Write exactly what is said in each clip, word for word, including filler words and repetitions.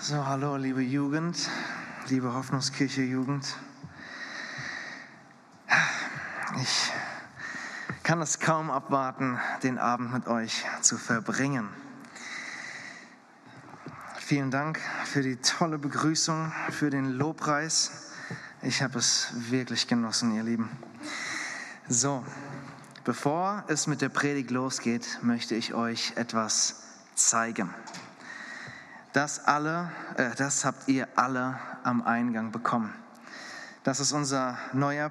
So, hallo liebe Jugend, liebe Hoffnungskirche Jugend. Ich kann es kaum abwarten, den Abend mit euch zu verbringen. Vielen Dank für die tolle Begrüßung, für den Lobpreis. Ich habe es wirklich genossen, ihr Lieben. So, bevor es mit der Predigt losgeht, möchte ich euch etwas zeigen. Das alle, äh, das habt ihr alle am Eingang bekommen. Das ist unser neuer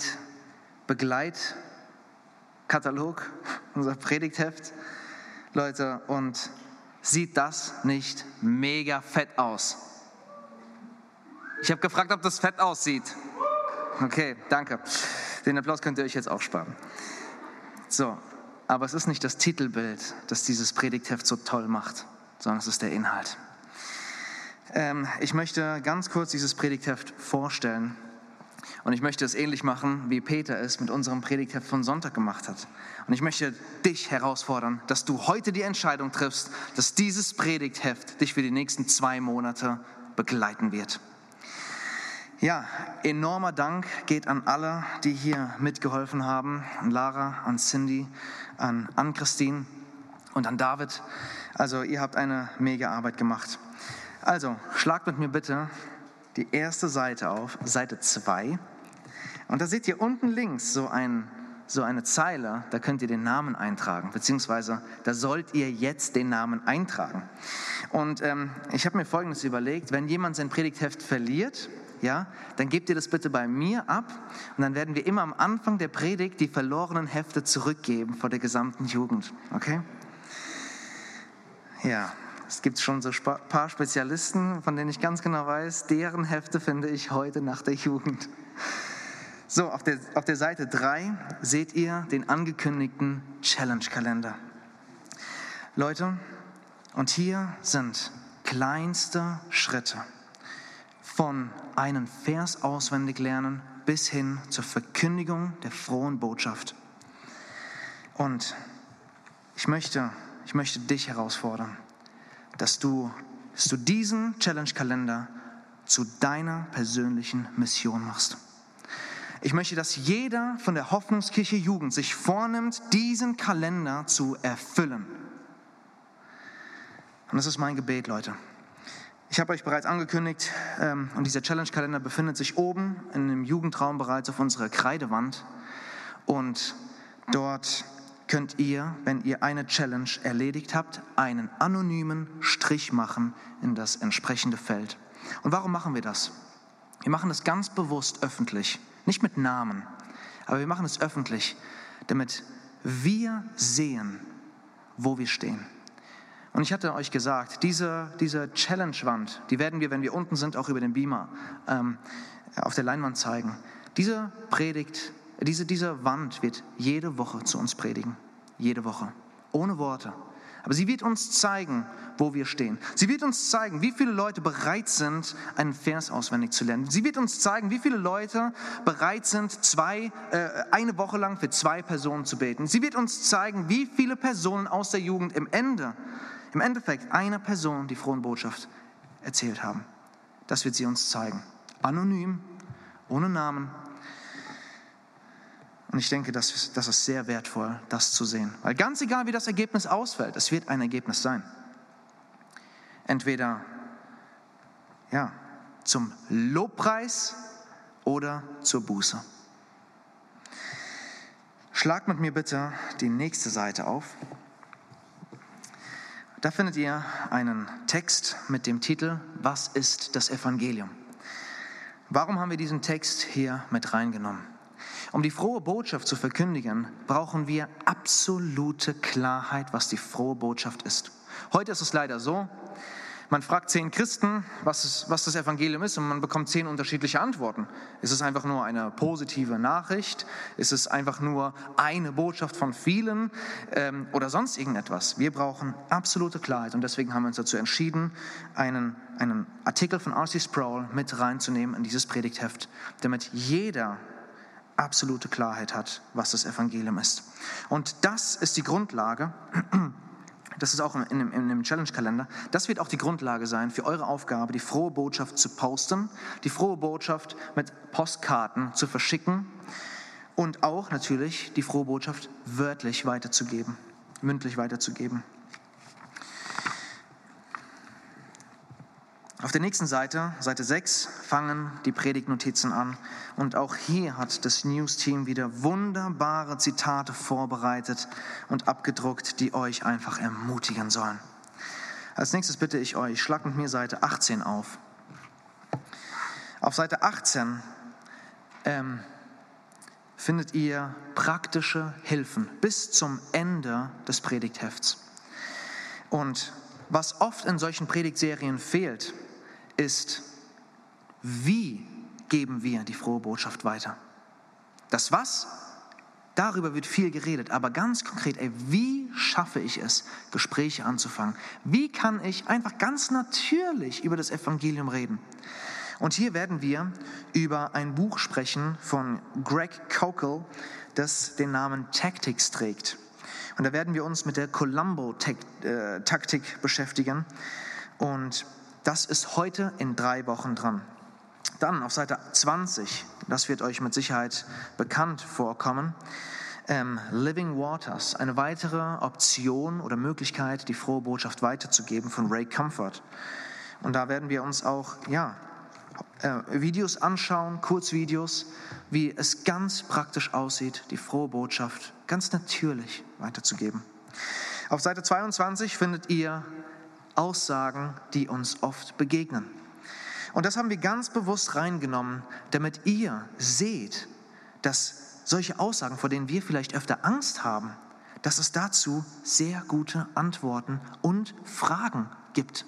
Predigt-Begleitkatalog, unser Predigtheft. Leute, und sieht das nicht mega fett aus? Ich habe gefragt, ob das fett aussieht. Okay, danke. Den Applaus könnt ihr euch jetzt auch sparen. So, aber es ist nicht das Titelbild, das dieses Predigtheft so toll macht, sondern es ist der Inhalt. Ähm, ich möchte ganz kurz dieses Predigtheft vorstellen und ich möchte es ähnlich machen, wie Peter es mit unserem Predigtheft von Sonntag gemacht hat. Und ich möchte dich herausfordern, dass du heute die Entscheidung triffst, dass dieses Predigtheft dich für die nächsten zwei Monate begleiten wird. Ja, enormer Dank geht an alle, die hier mitgeholfen haben, an Lara, an Cindy, an Ann-Christine und an David. Also ihr habt eine mega Arbeit gemacht. Also, schlagt mit mir bitte die erste Seite auf, Seite zwei. Und da seht ihr unten links so, ein, so eine Zeile, da könnt ihr den Namen eintragen, beziehungsweise da sollt ihr jetzt den Namen eintragen. Und ähm, ich habe mir Folgendes überlegt: Wenn jemand sein Predigtheft verliert, ja, dann gebt ihr das bitte bei mir ab und dann werden wir immer am Anfang der Predigt die verlorenen Hefte zurückgeben vor der gesamten Jugend. Okay? Ja. Es gibt schon so ein paar Spezialisten, von denen ich ganz genau weiß, deren Hefte finde ich heute nach der Jugend. So, auf der, auf der Seite drei seht ihr den angekündigten Challenge-Kalender. Leute, und hier sind kleinste Schritte von einem Vers auswendig lernen bis hin zur Verkündigung der frohen Botschaft. Und ich möchte, ich möchte dich herausfordern, dass du, dass du diesen Challenge-Kalender zu deiner persönlichen Mission machst. Ich möchte, dass jeder von der Hoffnungskirche Jugend sich vornimmt, diesen Kalender zu erfüllen. Und das ist mein Gebet, Leute. Ich habe euch bereits angekündigt, ähm, und dieser Challenge-Kalender befindet sich oben in dem Jugendraum bereits auf unserer Kreidewand. Und dort könnt ihr, wenn ihr eine Challenge erledigt habt, einen anonymen Strich machen in das entsprechende Feld. Und warum machen wir das? Wir machen das ganz bewusst öffentlich, nicht mit Namen, aber wir machen es öffentlich, damit wir sehen, wo wir stehen. Und ich hatte euch gesagt, diese, diese Challenge-Wand, die werden wir, wenn wir unten sind, auch über den Beamer ähm, auf der Leinwand zeigen. Diese Predigt Diese, diese Wand wird jede Woche zu uns predigen. Jede Woche. Ohne Worte. Aber sie wird uns zeigen, wo wir stehen. Sie wird uns zeigen, wie viele Leute bereit sind, einen Vers auswendig zu lernen. Sie wird uns zeigen, wie viele Leute bereit sind, zwei, äh, eine Woche lang für zwei Personen zu beten. Sie wird uns zeigen, wie viele Personen aus der Jugend im Ende, im Endeffekt einer Person die frohe Botschaft erzählt haben. Das wird sie uns zeigen. Anonym, ohne Namen. Und ich denke, das, das ist sehr wertvoll, das zu sehen. Weil ganz egal, wie das Ergebnis ausfällt, es wird ein Ergebnis sein. Entweder ja, zum Lobpreis oder zur Buße. Schlagt mit mir bitte die nächste Seite auf. Da findet ihr einen Text mit dem Titel „Was ist das Evangelium?“ Warum haben wir diesen Text hier mit reingenommen? Um die frohe Botschaft zu verkündigen, brauchen wir absolute Klarheit, was die frohe Botschaft ist. Heute ist es leider so, man fragt zehn Christen, was, ist, was das Evangelium ist, und man bekommt zehn unterschiedliche Antworten. Ist es einfach nur eine positive Nachricht? Ist es einfach nur eine Botschaft von vielen ähm, oder sonst irgendetwas? Wir brauchen absolute Klarheit, und deswegen haben wir uns dazu entschieden, einen, einen Artikel von R C Sproul mit reinzunehmen in dieses Predigtheft, damit jeder absolute Klarheit hat, was das Evangelium ist. Und das ist die Grundlage, das ist auch in dem, in dem Challenge-Kalender, das wird auch die Grundlage sein für eure Aufgabe, die frohe Botschaft zu posten, die frohe Botschaft mit Postkarten zu verschicken und auch natürlich die frohe Botschaft wörtlich weiterzugeben, mündlich weiterzugeben. Auf der nächsten Seite, Seite sechs, fangen die Predigtnotizen an. Und auch hier hat das News-Team wieder wunderbare Zitate vorbereitet und abgedruckt, die euch einfach ermutigen sollen. Als nächstes bitte ich euch, schlagt mit mir Seite achtzehn auf. Auf Seite achtzehn ähm, findet ihr praktische Hilfen bis zum Ende des Predigthefts. Und was oft in solchen Predigtserien fehlt, ist, wie geben wir die frohe Botschaft weiter? Das Was, darüber wird viel geredet, aber ganz konkret, ey, wie schaffe ich es, Gespräche anzufangen? Wie kann ich einfach ganz natürlich über das Evangelium reden? Und hier werden wir über ein Buch sprechen von Greg Koukl, das den Namen Tactics trägt. Und da werden wir uns mit der Columbo-Taktik beschäftigen. Und das ist heute in drei Wochen dran. Dann auf Seite zwanzig, das wird euch mit Sicherheit bekannt vorkommen, ähm, Living Waters, eine weitere Option oder Möglichkeit, die frohe Botschaft weiterzugeben von Ray Comfort. Und da werden wir uns auch ja, äh, Videos anschauen, Kurzvideos, wie es ganz praktisch aussieht, die frohe Botschaft ganz natürlich weiterzugeben. Auf Seite zweiundzwanzig findet ihr Aussagen, die uns oft begegnen. Und das haben wir ganz bewusst reingenommen, damit ihr seht, dass solche Aussagen, vor denen wir vielleicht öfter Angst haben, dass es dazu sehr gute Antworten und Fragen gibt.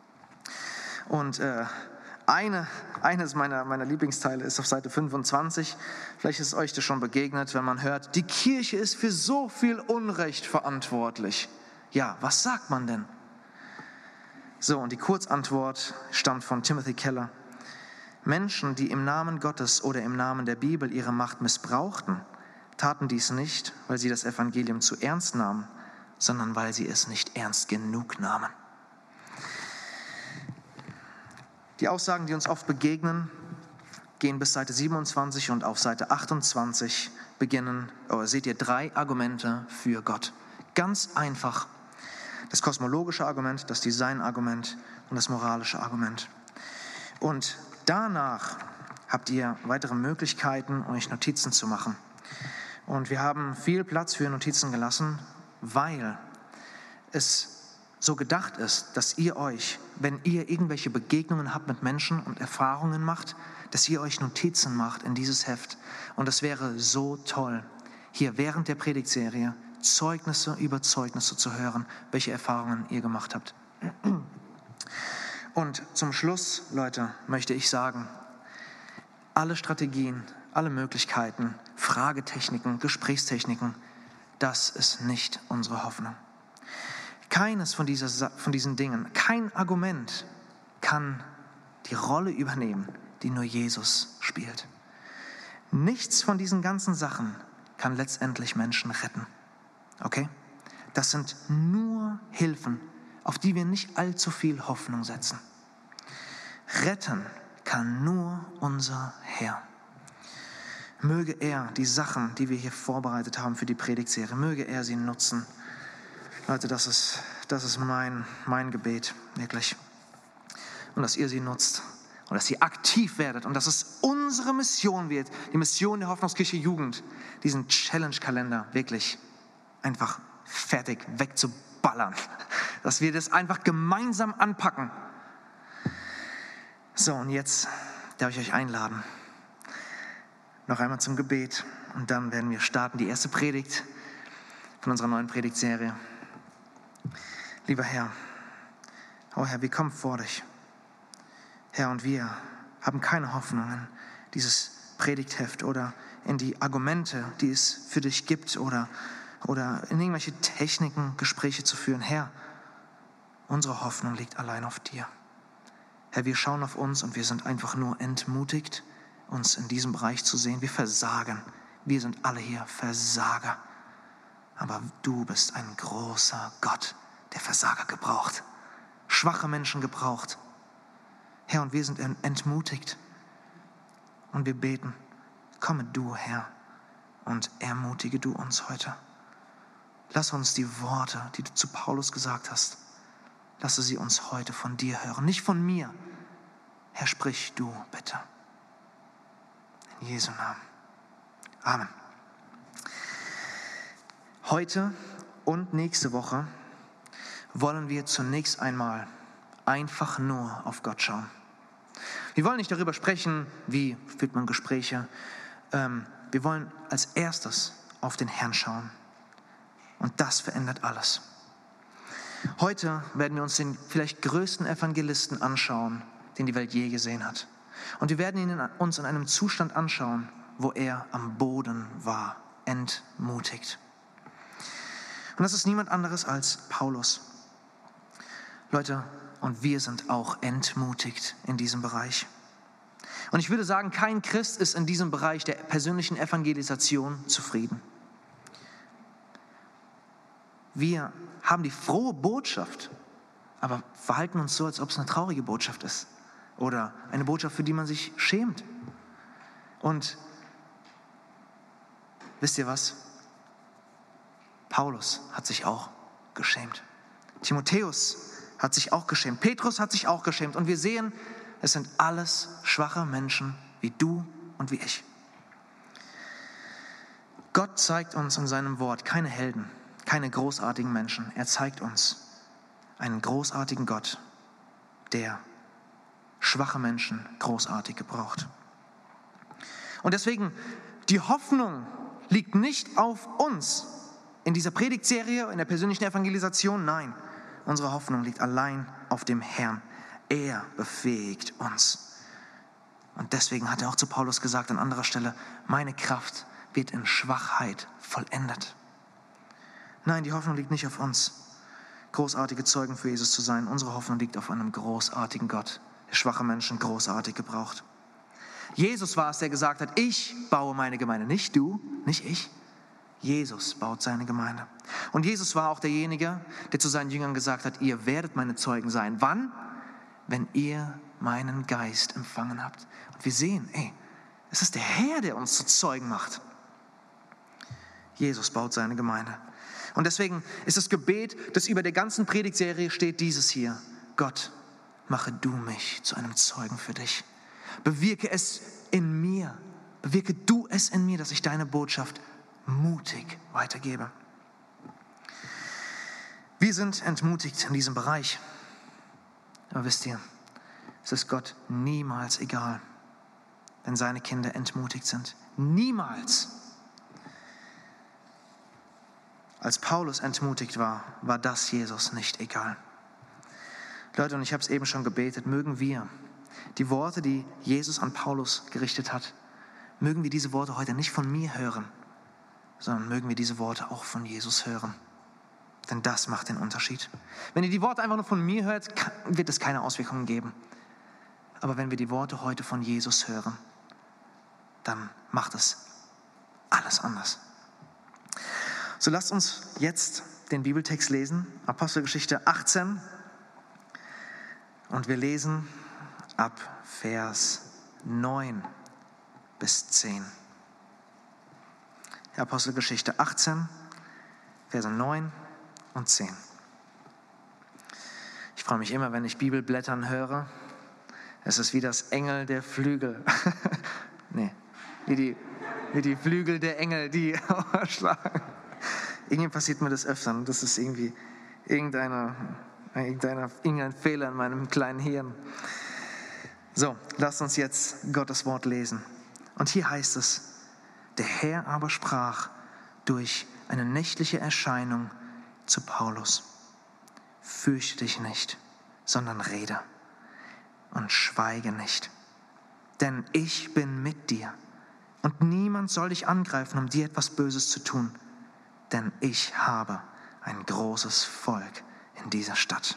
Und äh, eine, eines meiner, meiner Lieblingsteile ist auf Seite fünfundzwanzig. Vielleicht ist euch das schon begegnet, wenn man hört, die Kirche ist für so viel Unrecht verantwortlich. Ja, was sagt man denn? So, und die Kurzantwort stammt von Timothy Keller. Menschen, die im Namen Gottes oder im Namen der Bibel ihre Macht missbrauchten, taten dies nicht, weil sie das Evangelium zu ernst nahmen, sondern weil sie es nicht ernst genug nahmen. Die Aussagen, die uns oft begegnen, gehen bis Seite siebenundzwanzig und auf Seite achtundzwanzig beginnen, oh, seht ihr drei Argumente für Gott. Ganz einfach. Das kosmologische Argument, das Design-Argument und das moralische Argument. Und danach habt ihr weitere Möglichkeiten, euch Notizen zu machen. Und wir haben viel Platz für Notizen gelassen, weil es so gedacht ist, dass ihr euch, wenn ihr irgendwelche Begegnungen habt mit Menschen und Erfahrungen macht, dass ihr euch Notizen macht in dieses Heft. Und es wäre so toll, hier während der Predigtserie Zeugnisse über Zeugnisse zu hören, welche Erfahrungen ihr gemacht habt. Und zum Schluss, Leute, möchte ich sagen, alle Strategien, alle Möglichkeiten, Fragetechniken, Gesprächstechniken, das ist nicht unsere Hoffnung. Keines von, dieser, von diesen Dingen, kein Argument kann die Rolle übernehmen, die nur Jesus spielt. Nichts von diesen ganzen Sachen kann letztendlich Menschen retten. Okay? Das sind nur Hilfen, auf die wir nicht allzu viel Hoffnung setzen. Retten kann nur unser Herr. Möge er die Sachen, die wir hier vorbereitet haben für die Predigtserie, möge er sie nutzen. Leute, das ist, das ist mein, mein Gebet, wirklich. Und dass ihr sie nutzt und dass ihr aktiv werdet und dass es unsere Mission wird, die Mission der Hoffnungskirche Jugend, diesen Challenge-Kalender wirklich einfach fertig wegzuballern. Dass wir das einfach gemeinsam anpacken. So, und jetzt darf ich euch einladen. Noch einmal zum Gebet und dann werden wir starten, die erste Predigt von unserer neuen Predigtserie. Lieber Herr, oh Herr, wir kommen vor dich. Herr, und wir haben keine Hoffnung in dieses Predigtheft oder in die Argumente, die es für dich gibt oder oder in irgendwelche Techniken, Gespräche zu führen. Herr, unsere Hoffnung liegt allein auf dir. Herr, wir schauen auf uns und wir sind einfach nur entmutigt, uns in diesem Bereich zu sehen. Wir versagen. Wir sind alle hier Versager. Aber du bist ein großer Gott, der Versager gebraucht, schwache Menschen gebraucht. Herr, und wir sind entmutigt und wir beten, komme du, Herr, und ermutige du uns heute. Lass uns die Worte, die du zu Paulus gesagt hast, lasse sie uns heute von dir hören, nicht von mir. Herr, sprich du bitte. In Jesu Namen. Amen. Heute und nächste Woche wollen wir zunächst einmal einfach nur auf Gott schauen. Wir wollen nicht darüber sprechen, wie führt man Gespräche. Ähm, wir wollen als erstes auf den Herrn schauen. Und das verändert alles. Heute werden wir uns den vielleicht größten Evangelisten anschauen, den die Welt je gesehen hat. Und wir werden ihn uns in einem Zustand anschauen, wo er am Boden war, entmutigt. Und das ist niemand anderes als Paulus. Leute, und wir sind auch entmutigt in diesem Bereich. Und ich würde sagen, kein Christ ist in diesem Bereich der persönlichen Evangelisation zufrieden. Wir haben die frohe Botschaft, aber verhalten uns so, als ob es eine traurige Botschaft ist. Oder eine Botschaft, für die man sich schämt. Und wisst ihr was? Paulus hat sich auch geschämt. Timotheus hat sich auch geschämt. Petrus hat sich auch geschämt. Und wir sehen, es sind alles schwache Menschen wie du und wie ich. Gott zeigt uns in seinem Wort keine Helden, keine großartigen Menschen. Er zeigt uns einen großartigen Gott, der schwache Menschen großartig gebraucht. Und deswegen, die Hoffnung liegt nicht auf uns in dieser Predigtserie, in der persönlichen Evangelisation. Nein, unsere Hoffnung liegt allein auf dem Herrn. Er befähigt uns. Und deswegen hat er auch zu Paulus gesagt an anderer Stelle, meine Kraft wird in Schwachheit vollendet. Nein, die Hoffnung liegt nicht auf uns, großartige Zeugen für Jesus zu sein. Unsere Hoffnung liegt auf einem großartigen Gott, der schwache Menschen großartig gebraucht. Jesus war es, der gesagt hat, ich baue meine Gemeinde, nicht du, nicht ich. Jesus baut seine Gemeinde. Und Jesus war auch derjenige, der zu seinen Jüngern gesagt hat, ihr werdet meine Zeugen sein. Wann? Wenn ihr meinen Geist empfangen habt. Und wir sehen, ey, es ist der Herr, der uns zu Zeugen macht. Jesus baut seine Gemeinde. Und deswegen ist das Gebet, das über der ganzen Predigtserie steht, dieses hier. Gott, mache du mich zu einem Zeugen für dich. Bewirke es in mir. Bewirke du es in mir, dass ich deine Botschaft mutig weitergebe. Wir sind entmutigt in diesem Bereich. Aber wisst ihr, es ist Gott niemals egal, wenn seine Kinder entmutigt sind. Niemals. Als Paulus entmutigt war, war das Jesus nicht egal. Leute, und ich habe es eben schon gebetet, mögen wir die Worte, die Jesus an Paulus gerichtet hat, mögen wir diese Worte heute nicht von mir hören, sondern mögen wir diese Worte auch von Jesus hören. Denn das macht den Unterschied. Wenn ihr die Worte einfach nur von mir hört, wird es keine Auswirkungen geben. Aber wenn wir die Worte heute von Jesus hören, dann macht es alles anders. So lasst uns jetzt den Bibeltext lesen, Apostelgeschichte achtzehn. Und wir lesen ab Vers neun bis zehn. Apostelgeschichte achtzehn, Verse neun und zehn. Ich freue mich immer, wenn ich Bibelblättern höre. Es ist wie das Engel der Flügel. nee, wie die, wie die Flügel der Engel, die schlagen. Irgendwie passiert mir das öfter. Das ist irgendwie irgendeine, irgendeine, irgendein Fehler in meinem kleinen Hirn. So, lasst uns jetzt Gottes Wort lesen. Und hier heißt es, der Herr aber sprach durch eine nächtliche Erscheinung zu Paulus. Fürchte dich nicht, sondern rede und schweige nicht. Denn ich bin mit dir und niemand soll dich angreifen, um dir etwas Böses zu tun. Denn ich habe ein großes Volk in dieser Stadt.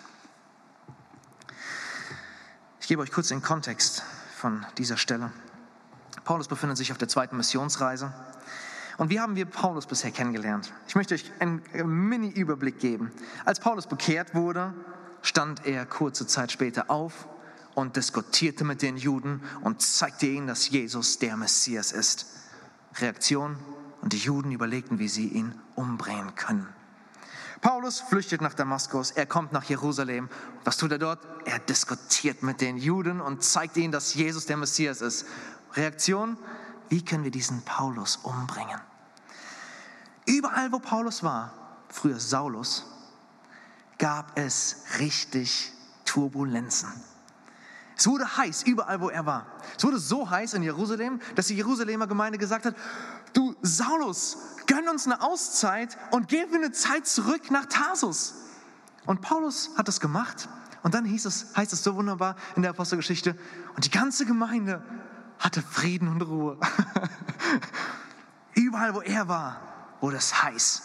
Ich gebe euch kurz den Kontext von dieser Stelle. Paulus befindet sich auf der zweiten Missionsreise Und wie haben wir Paulus bisher kennengelernt? Ich möchte euch einen Mini-Überblick geben. Als Paulus bekehrt wurde, stand er kurze Zeit später auf und diskutierte mit den Juden und zeigte ihnen, dass Jesus der Messias ist. Reaktion: und die Juden überlegten, wie sie ihn umbringen können. Paulus flüchtet nach Damaskus, er kommt nach Jerusalem. Was tut er dort? Er diskutiert mit den Juden und zeigt ihnen, dass Jesus der Messias ist. Reaktion: wie können wir diesen Paulus umbringen? Überall, wo Paulus war, früher Saulus, gab es richtig Turbulenzen. Es wurde heiß, überall, wo er war. Es wurde so heiß in Jerusalem, dass die Jerusalemer Gemeinde gesagt hat: du Saulus, gönn uns eine Auszeit und geh für eine Zeit zurück nach Tarsus. Und Paulus hat das gemacht. Und dann hieß es, heißt es so wunderbar in der Apostelgeschichte: und die ganze Gemeinde hatte Frieden und Ruhe. Überall, wo er war, wurde es heiß.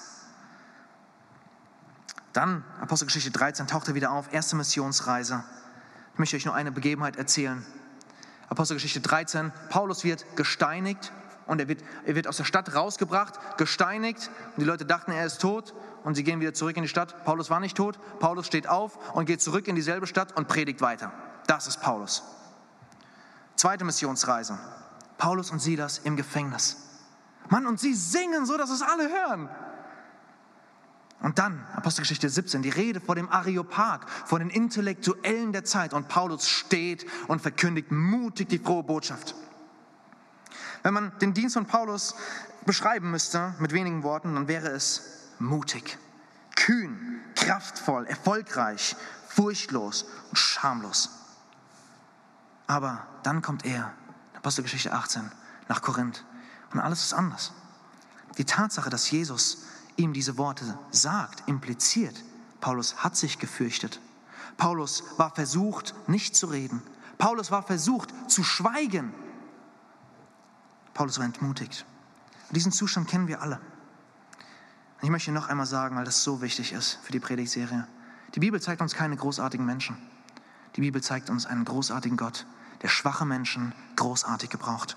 Dann, Apostelgeschichte dreizehn, taucht er wieder auf, erste Missionsreise. Ich möchte euch nur eine Begebenheit erzählen. Apostelgeschichte dreizehn, Paulus wird gesteinigt und er wird, er wird aus der Stadt rausgebracht, gesteinigt. Und die Leute dachten, er ist tot und sie gehen wieder zurück in die Stadt. Paulus war nicht tot, Paulus steht auf und geht zurück in dieselbe Stadt und predigt weiter. Das ist Paulus. Zweite Missionsreise, Paulus und Silas im Gefängnis. Mann, und sie singen so, dass es alle hören. Und dann, Apostelgeschichte siebzehn, die Rede vor dem Areopag, vor den Intellektuellen der Zeit. Und Paulus steht und verkündigt mutig die frohe Botschaft. Wenn man den Dienst von Paulus beschreiben müsste mit wenigen Worten, dann wäre es mutig, kühn, kraftvoll, erfolgreich, furchtlos und schamlos. Aber dann kommt er, Apostelgeschichte achtzehn, nach Korinth und alles ist anders. Die Tatsache, dass Jesus ihm diese Worte sagt, impliziert, Paulus hat sich gefürchtet. Paulus war versucht, nicht zu reden. Paulus war versucht, zu schweigen. Paulus war entmutigt. Und diesen Zustand kennen wir alle. Und ich möchte noch einmal sagen, weil das so wichtig ist für die Predigtserie. Die Bibel zeigt uns keine großartigen Menschen. Die Bibel zeigt uns einen großartigen Gott, der schwache Menschen großartig gebraucht.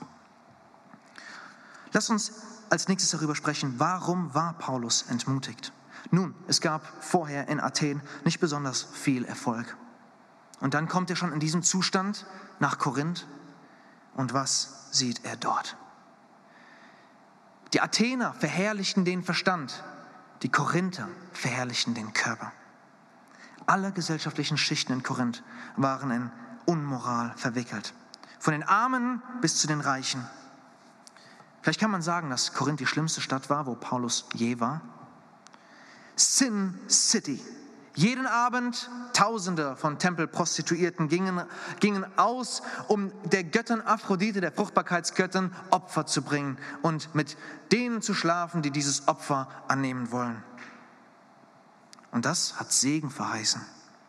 Lass uns als nächstes darüber sprechen, warum war Paulus entmutigt? Nun, es gab vorher in Athen nicht besonders viel Erfolg. Und dann kommt er schon in diesem Zustand nach Korinth. Und was sieht er dort? Die Athener verherrlichten den Verstand, die Korinther verherrlichten den Körper. Alle gesellschaftlichen Schichten in Korinth waren in Unmoral verwickelt. Von den Armen bis zu den Reichen. Vielleicht kann man sagen, dass Korinth die schlimmste Stadt war, wo Paulus je war. Sin City. Jeden Abend Tausende von Tempelprostituierten gingen, gingen aus, um der Göttin Aphrodite, der Fruchtbarkeitsgöttin, Opfer zu bringen und mit denen zu schlafen, die dieses Opfer annehmen wollen. Und das hat Segen verheißen.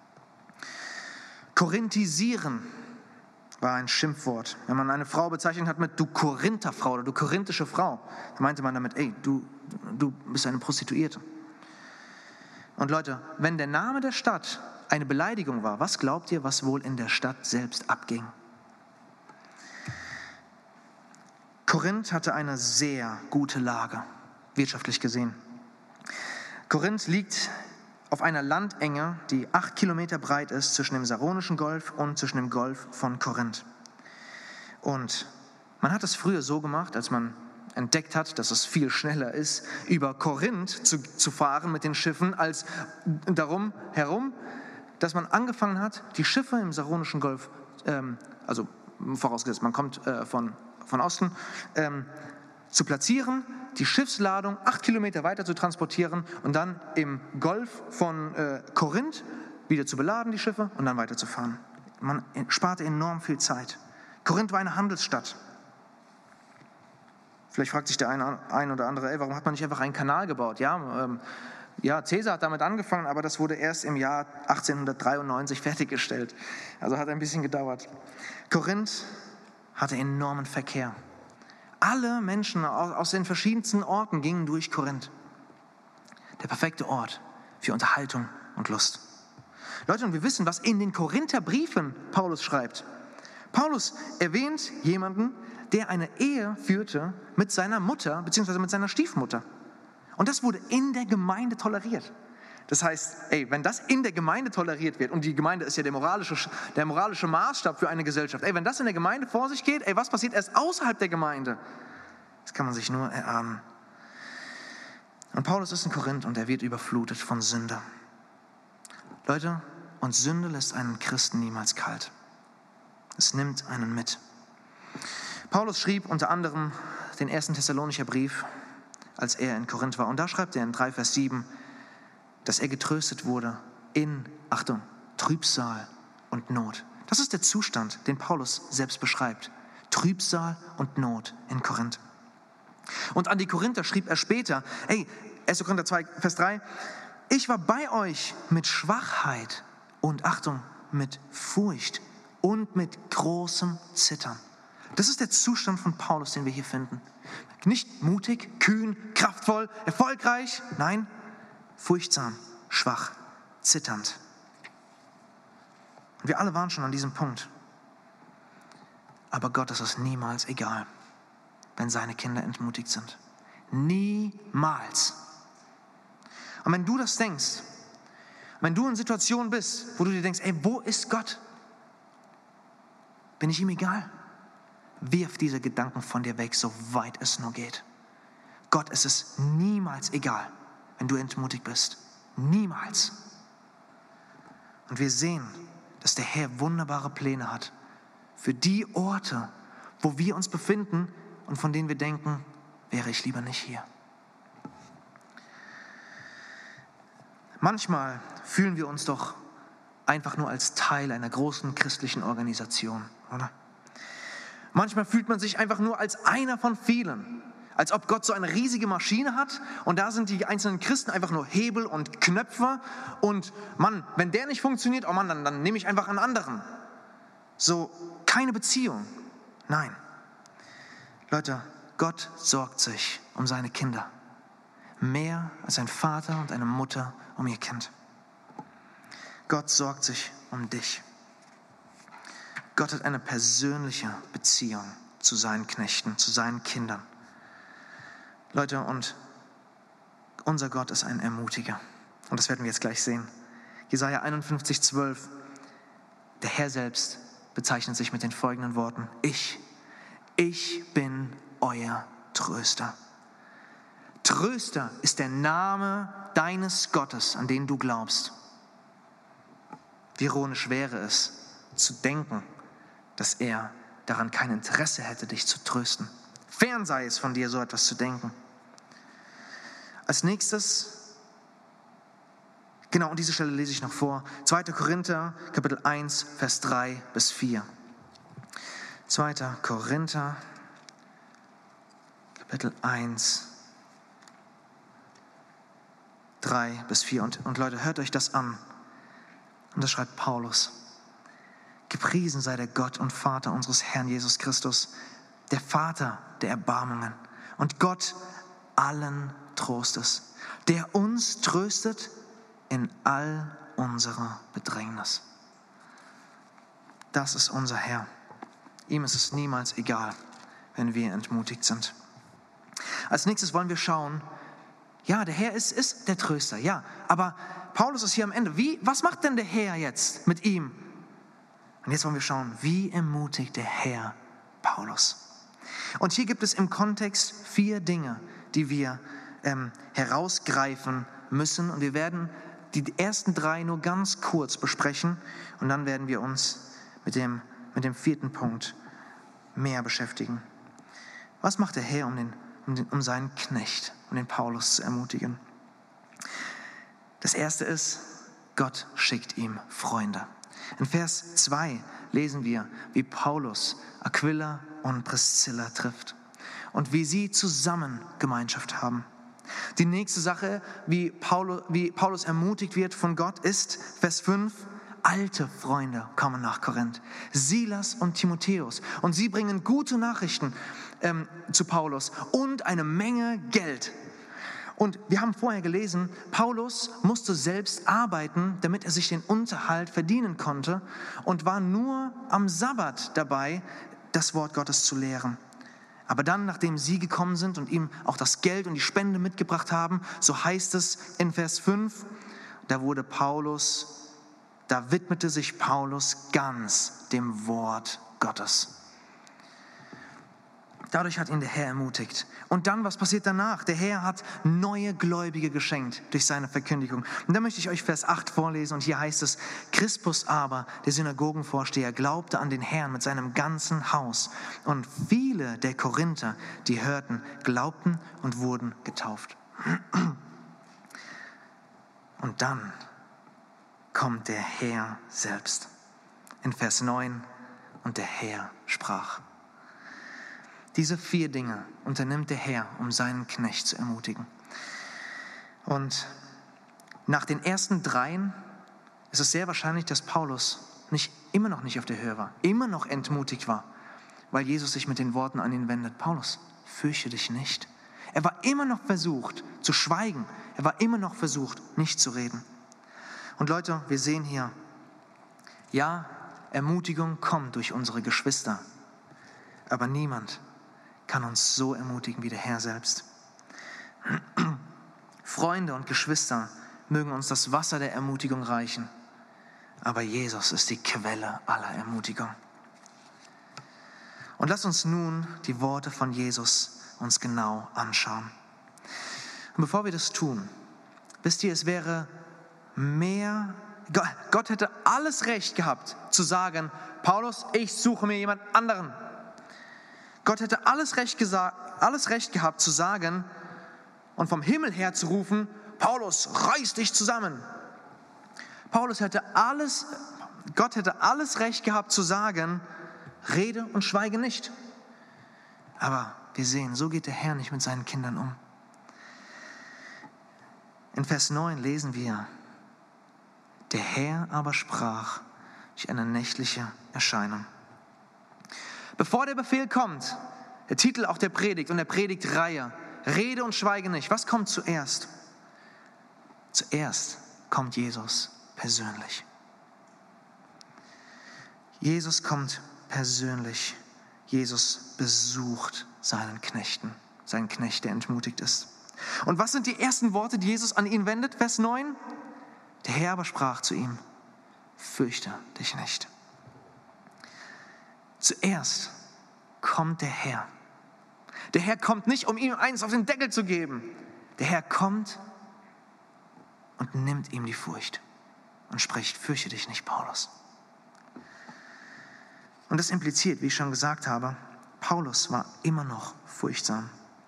Korinthisieren war ein Schimpfwort. Wenn man eine Frau bezeichnet hat mit du Korintherfrau oder du korinthische Frau, dann meinte man damit, ey, du, du bist eine Prostituierte. Und Leute, wenn der Name der Stadt eine Beleidigung war, was glaubt ihr, was wohl in der Stadt selbst abging? Korinth hatte eine sehr gute Lage, wirtschaftlich gesehen. Korinth liegt auf einer Landenge, die acht Kilometer breit ist, zwischen dem Saronischen Golf und zwischen dem Golf von Korinth. Und man hat es früher so gemacht, als man entdeckt hat, dass es viel schneller ist, über Korinth zu, zu fahren mit den Schiffen, als darum herum, dass man angefangen hat, die Schiffe im Saronischen Golf, ähm, also vorausgesetzt, man kommt äh, von, von Osten, ähm, zu platzieren, die Schiffsladung acht Kilometer weiter zu transportieren und dann im Golf von äh, Korinth wieder zu beladen, die Schiffe, und dann weiterzufahren. Man sparte enorm viel Zeit. Korinth war eine Handelsstadt. Vielleicht fragt sich der eine ein oder andere, ey, warum hat man nicht einfach einen Kanal gebaut? Ja, ähm, ja, Caesar hat damit angefangen, aber das wurde erst im Jahr achtzehnhundertdreiundneunzig fertiggestellt. Also hat ein bisschen gedauert. Korinth hatte enormen Verkehr. Alle Menschen aus den verschiedensten Orten gingen durch Korinth. Der perfekte Ort für Unterhaltung und Lust. Leute, und wir wissen, was in den Korintherbriefen Paulus schreibt. Paulus erwähnt jemanden, der eine Ehe führte mit seiner Mutter bzw. mit seiner Stiefmutter. Und das wurde in der Gemeinde toleriert. Das heißt, ey, wenn das in der Gemeinde toleriert wird, und die Gemeinde ist ja der moralische, der moralische Maßstab für eine Gesellschaft, ey, wenn das in der Gemeinde vor sich geht, ey, was passiert erst außerhalb der Gemeinde? Das kann man sich nur erahnen. Und Paulus ist in Korinth und er wird überflutet von Sünde. Leute, und Sünde lässt einen Christen niemals kalt. Es nimmt einen mit. Paulus schrieb unter anderem den ersten Thessalonicher Brief, als er in Korinth war. Und da schreibt er in drei Vers sieben, dass er getröstet wurde in, Achtung, Trübsal und Not. Das ist der Zustand, den Paulus selbst beschreibt. Trübsal und Not in Korinth. Und an die Korinther schrieb er später, ey, erster Korinther zwei, Vers drei, ich war bei euch mit Schwachheit und, Achtung, mit Furcht und mit großem Zittern. Das ist der Zustand von Paulus, den wir hier finden. Nicht mutig, kühn, kraftvoll, erfolgreich, nein, furchtsam, schwach, zitternd. Und wir alle waren schon an diesem Punkt. Aber Gott ist es niemals egal, wenn seine Kinder entmutigt sind. Niemals. Und wenn du das denkst, wenn du in Situationen bist, wo du dir denkst, ey, wo ist Gott? Bin ich ihm egal? Wirf diese Gedanken von dir weg, so weit es nur geht. Gott ist es niemals egal, wenn du entmutigt bist. Niemals. Und wir sehen, dass der Herr wunderbare Pläne hat für die Orte, wo wir uns befinden und von denen wir denken, wäre ich lieber nicht hier. Manchmal fühlen wir uns doch einfach nur als Teil einer großen christlichen Organisation, oder? Manchmal fühlt man sich einfach nur als einer von vielen. Als ob Gott so eine riesige Maschine hat und da sind die einzelnen Christen einfach nur Hebel und Knöpfe. Und Mann, wenn der nicht funktioniert, oh Mann, dann, dann nehme ich einfach einen anderen. So, keine Beziehung. Nein. Leute, Gott sorgt sich um seine Kinder. Mehr als ein Vater und eine Mutter um ihr Kind. Gott sorgt sich um dich. Gott hat eine persönliche Beziehung zu seinen Knechten, zu seinen Kindern. Leute, und unser Gott ist ein Ermutiger. Und das werden wir jetzt gleich sehen. Jesaja einundfünfzig, zwölf. Der Herr selbst bezeichnet sich mit den folgenden Worten. Ich, ich bin euer Tröster. Tröster ist der Name deines Gottes, an den du glaubst. Wie ironisch wäre es, zu denken, dass er daran kein Interesse hätte, dich zu trösten. Fern sei es von dir, so etwas zu denken. Als nächstes, genau an dieser Stelle lese ich noch vor, zweiter Korinther, Kapitel eins, Vers drei bis vier. zweiter Korinther, Kapitel eins, drei bis vier. Und, und Leute, hört euch das an. Und das schreibt Paulus. Gepriesen sei der Gott und Vater unseres Herrn Jesus Christus, der Vater der Erbarmungen und Gott allen Trostes, der uns tröstet in all unserer Bedrängnis. Das ist unser Herr. Ihm ist es niemals egal, wenn wir entmutigt sind. Als nächstes wollen wir schauen, ja, der Herr ist, ist der Tröster, ja, aber Paulus ist hier am Ende. Wie, was macht denn der Herr jetzt mit ihm? Und jetzt wollen wir schauen, wie ermutigt der Herr Paulus. Und hier gibt es im Kontext vier Dinge, die wir ähm, herausgreifen müssen. Und wir werden die ersten drei nur ganz kurz besprechen. Und dann werden wir uns mit dem, mit dem vierten Punkt mehr beschäftigen. Was macht der Herr, um, den, um, den, um seinen Knecht, um den Paulus zu ermutigen? Das erste ist, Gott schickt ihm Freunde. In Vers zwei lesen wir, wie Paulus Aquila und Priscilla trifft und wie sie zusammen Gemeinschaft haben. Die nächste Sache, wie Paulus, wie Paulus ermutigt wird von Gott, ist Vers fünf, alte Freunde kommen nach Korinth, Silas und Timotheus, und sie bringen gute Nachrichten ähm, zu Paulus und eine Menge Geld. Und wir haben vorher gelesen, Paulus musste selbst arbeiten, damit er sich den Unterhalt verdienen konnte und war nur am Sabbat dabei, das Wort Gottes zu lehren. Aber dann, nachdem sie gekommen sind und ihm auch das Geld und die Spende mitgebracht haben, so heißt es in Vers fünf, da wurde Paulus, da widmete sich Paulus ganz dem Wort Gottes. Dadurch hat ihn der Herr ermutigt. Und dann, was passiert danach? Der Herr hat neue Gläubige geschenkt durch seine Verkündigung. Und da möchte ich euch Vers acht vorlesen. Und hier heißt es, Crispus aber, der Synagogenvorsteher, glaubte an den Herrn mit seinem ganzen Haus. Und viele der Korinther, die hörten, glaubten und wurden getauft. Und dann kommt der Herr selbst. In Vers neun, und der Herr sprach. Diese vier Dinge unternimmt der Herr, um seinen Knecht zu ermutigen. Und nach den ersten dreien ist es sehr wahrscheinlich, dass Paulus nicht, immer noch nicht auf der Höhe war, immer noch entmutigt war, weil Jesus sich mit den Worten an ihn wendet. Paulus, fürchte dich nicht. Er war immer noch versucht zu schweigen. Er war immer noch versucht, nicht zu reden. Und Leute, wir sehen hier, ja, Ermutigung kommt durch unsere Geschwister, aber niemand kann uns so ermutigen wie der Herr selbst. Freunde und Geschwister mögen uns das Wasser der Ermutigung reichen, aber Jesus ist die Quelle aller Ermutigung. Und lasst uns nun die Worte von Jesus uns genau anschauen. Und bevor wir das tun, wisst ihr, es wäre mehr, Gott hätte alles Recht gehabt zu sagen, Paulus, ich suche mir jemand anderen. Gott hätte alles Recht, gesagt, alles Recht gehabt zu sagen und vom Himmel her zu rufen, Paulus, reiß dich zusammen. Paulus hätte alles, Gott hätte alles Recht gehabt zu sagen, rede und schweige nicht. Aber wir sehen, so geht der Herr nicht mit seinen Kindern um. In Vers neun lesen wir, der Herr aber sprach durch eine nächtliche Erscheinung. Bevor der Befehl kommt, der Titel auch der Predigt und der Predigtreihe, rede und schweige nicht. Was kommt zuerst? Zuerst kommt Jesus persönlich. Jesus kommt persönlich. Jesus besucht seinen Knechten, seinen Knecht, der entmutigt ist. Und was sind die ersten Worte, die Jesus an ihn wendet? Vers neun. Der Herr aber sprach zu ihm, fürchte dich nicht. Zuerst kommt der Herr. Der Herr kommt nicht, um ihm eins auf den Deckel zu geben. Der Herr kommt und nimmt ihm die Furcht und spricht, fürchte dich nicht, Paulus. Und das impliziert, wie ich schon gesagt habe, Paulus war immer noch furchtsam.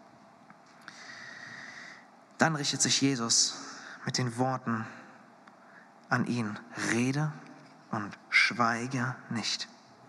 Dann richtet sich Jesus mit den Worten an ihn, rede und schweige nicht.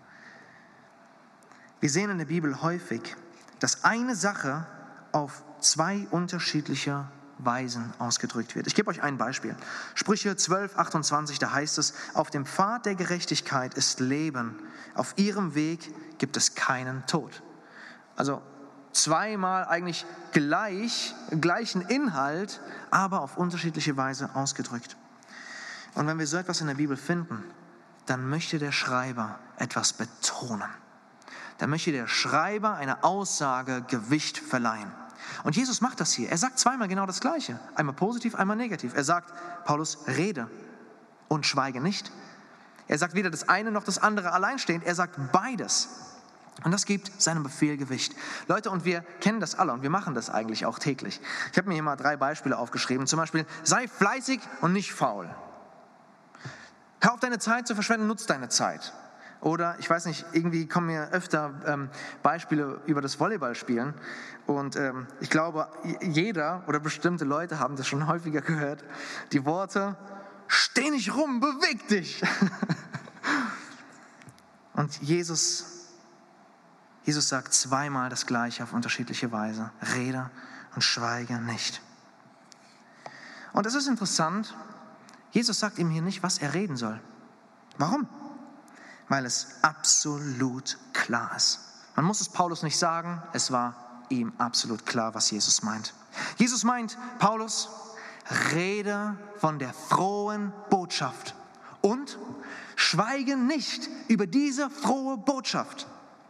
Wir sehen in der Bibel häufig, dass eine Sache auf zwei unterschiedliche Weisen ausgedrückt wird. Ich gebe euch ein Beispiel. Sprüche zwölf, achtundzwanzig, da heißt es, auf dem Pfad der Gerechtigkeit ist Leben, auf ihrem Weg gibt es keinen Tod. Also zweimal eigentlich gleich, gleichen Inhalt, aber auf unterschiedliche Weise ausgedrückt. Und wenn wir so etwas in der Bibel finden, dann möchte der Schreiber etwas betonen. Dann möchte der Schreiber einer Aussage Gewicht verleihen. Und Jesus macht das hier. Er sagt zweimal genau das Gleiche. Einmal positiv, einmal negativ. Er sagt, Paulus, rede und schweige nicht. Er sagt weder das eine noch das andere alleinstehend. Er sagt beides. Und das gibt seinem Befehl Gewicht. Leute, und wir kennen das alle und wir machen das eigentlich auch täglich. Ich habe mir hier mal drei Beispiele aufgeschrieben. Zum Beispiel, sei fleißig und nicht faul. Hör auf, deine Zeit zu verschwenden, nutz deine Zeit. Oder, ich weiß nicht, irgendwie kommen mir öfter ähm, Beispiele über das Volleyballspielen. Und ähm, ich glaube, jeder oder bestimmte Leute haben das schon häufiger gehört. Die Worte, steh nicht rum, beweg dich. Und Jesus, Jesus sagt zweimal das Gleiche auf unterschiedliche Weise. Rede und schweige nicht. Und das ist interessant. Jesus sagt ihm hier nicht, was er reden soll. Warum? Weil es absolut klar ist. Man muss es Paulus nicht sagen, es war ihm absolut klar, was Jesus meint. Jesus meint, Paulus, rede von der frohen Botschaft und schweige nicht über diese frohe Botschaft.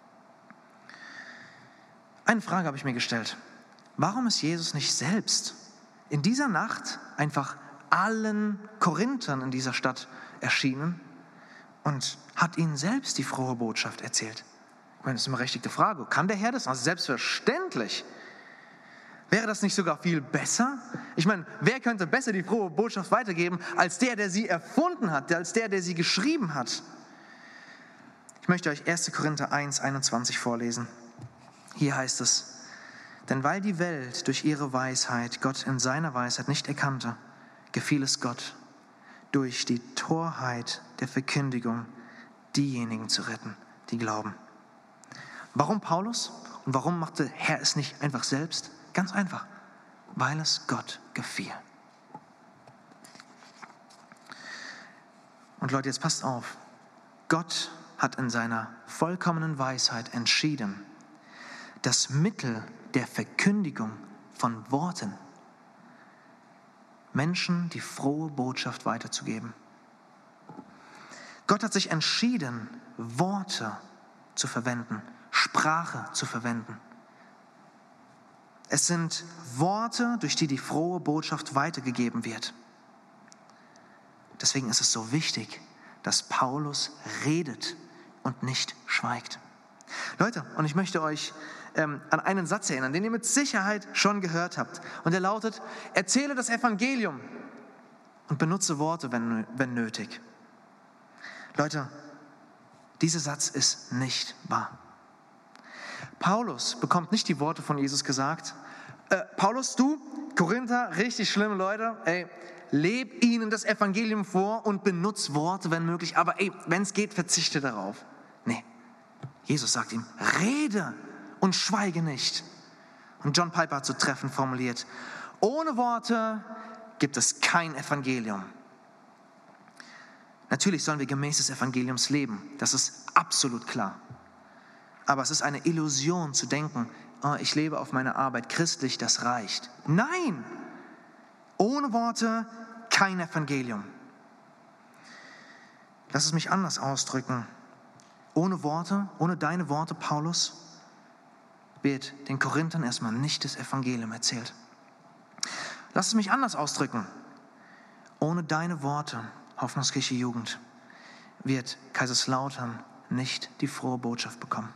Eine Frage habe ich mir gestellt. Warum ist Jesus nicht selbst in dieser Nacht einfach allen Korinthern in dieser Stadt erschienen und hat ihnen selbst die frohe Botschaft erzählt? Ich meine, das ist eine berechtigte Frage. Kann der Herr das? Also selbstverständlich. Wäre das nicht sogar viel besser? Ich meine, wer könnte besser die frohe Botschaft weitergeben, als der, der sie erfunden hat, als der, der sie geschrieben hat? Ich möchte euch erster Korinther eins, einundzwanzig vorlesen. Hier heißt es, denn weil die Welt durch ihre Weisheit Gott in seiner Weisheit nicht erkannte, gefiel es Gott, durch die Torheit der Verkündigung diejenigen zu retten, die glauben. Warum Paulus? Und warum machte der Herr es nicht einfach selbst? Ganz einfach, weil es Gott gefiel. Und Leute, jetzt passt auf. Gott hat in seiner vollkommenen Weisheit entschieden, das Mittel der Verkündigung von Worten, Menschen die frohe Botschaft weiterzugeben. Gott hat sich entschieden, Worte zu verwenden, Sprache zu verwenden. Es sind Worte, durch die die frohe Botschaft weitergegeben wird. Deswegen ist es so wichtig, dass Paulus redet und nicht schweigt. Leute, und ich möchte euch ähm, an einen Satz erinnern, den ihr mit Sicherheit schon gehört habt. Und der lautet, erzähle das Evangelium und benutze Worte, wenn, wenn nötig. Leute, dieser Satz ist nicht wahr. Paulus bekommt nicht die Worte von Jesus gesagt. Äh, Paulus, du, Korinther, richtig schlimme Leute, ey, leb ihnen das Evangelium vor und benutz Worte, wenn möglich, aber ey, wenn es geht, verzichte darauf. Nee, Jesus sagt ihm, rede und schweige nicht. Und John Piper hat so treffend formuliert, ohne Worte gibt es kein Evangelium. Natürlich sollen wir gemäß des Evangeliums leben, das ist absolut klar. Aber es ist eine Illusion zu denken, oh, ich lebe auf meiner Arbeit christlich, das reicht. Nein! Ohne Worte kein Evangelium. Lass es mich anders ausdrücken. Ohne Worte, ohne deine Worte, Paulus, wird den Korinthern erstmal nicht das Evangelium erzählt. Lass es mich anders ausdrücken. Ohne deine Worte, Hoffnungskirche Jugend, wird Kaiserslautern nicht die frohe Botschaft bekommen.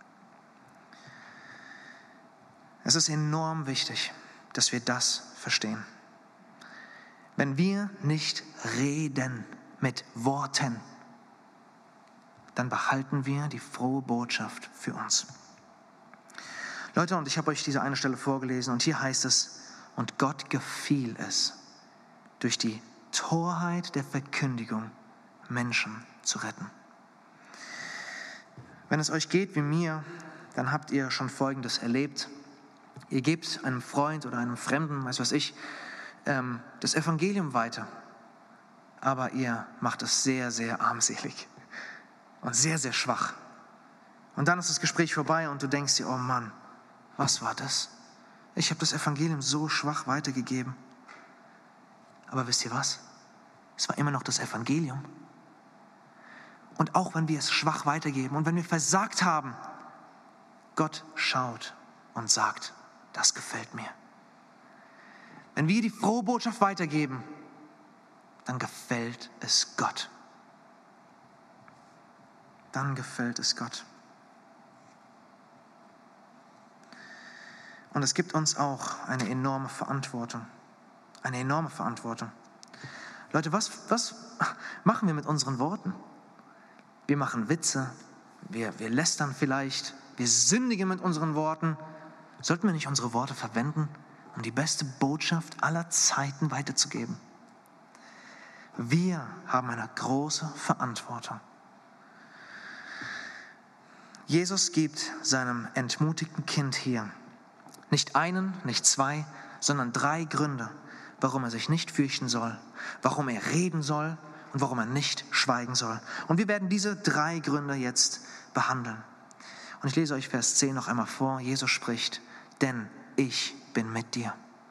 Es ist enorm wichtig, dass wir das verstehen. Wenn wir nicht reden mit Worten, dann behalten wir die frohe Botschaft für uns. Leute, und ich habe euch diese eine Stelle vorgelesen und hier heißt es, und Gott gefiel es, durch die Torheit der Verkündigung Menschen zu retten. Wenn es euch geht wie mir, dann habt ihr schon Folgendes erlebt. Ihr gebt einem Freund oder einem Fremden, weiß was ich, ähm, das Evangelium weiter. Aber ihr macht es sehr, sehr armselig und sehr, sehr schwach. Und dann ist das Gespräch vorbei und du denkst dir, oh Mann, was war das? Ich habe das Evangelium so schwach weitergegeben. Aber wisst ihr was? Es war immer noch das Evangelium. Und auch wenn wir es schwach weitergeben und wenn wir versagt haben, Gott schaut und sagt, das gefällt mir. Wenn wir die frohe Botschaft weitergeben, dann gefällt es Gott. Dann gefällt es Gott. Und es gibt uns auch eine enorme Verantwortung. Eine enorme Verantwortung. Leute, was, was machen wir mit unseren Worten? Wir machen Witze, wir, wir lästern vielleicht, wir sündigen mit unseren Worten. Sollten wir nicht unsere Worte verwenden, um die beste Botschaft aller Zeiten weiterzugeben? Wir haben eine große Verantwortung. Jesus gibt seinem entmutigten Kind hier nicht einen, nicht zwei, sondern drei Gründe, warum er sich nicht fürchten soll, warum er reden soll und warum er nicht schweigen soll. Und wir werden diese drei Gründe jetzt behandeln. Und ich lese euch Vers zehn noch einmal vor. Jesus spricht, denn ich bin mit dir.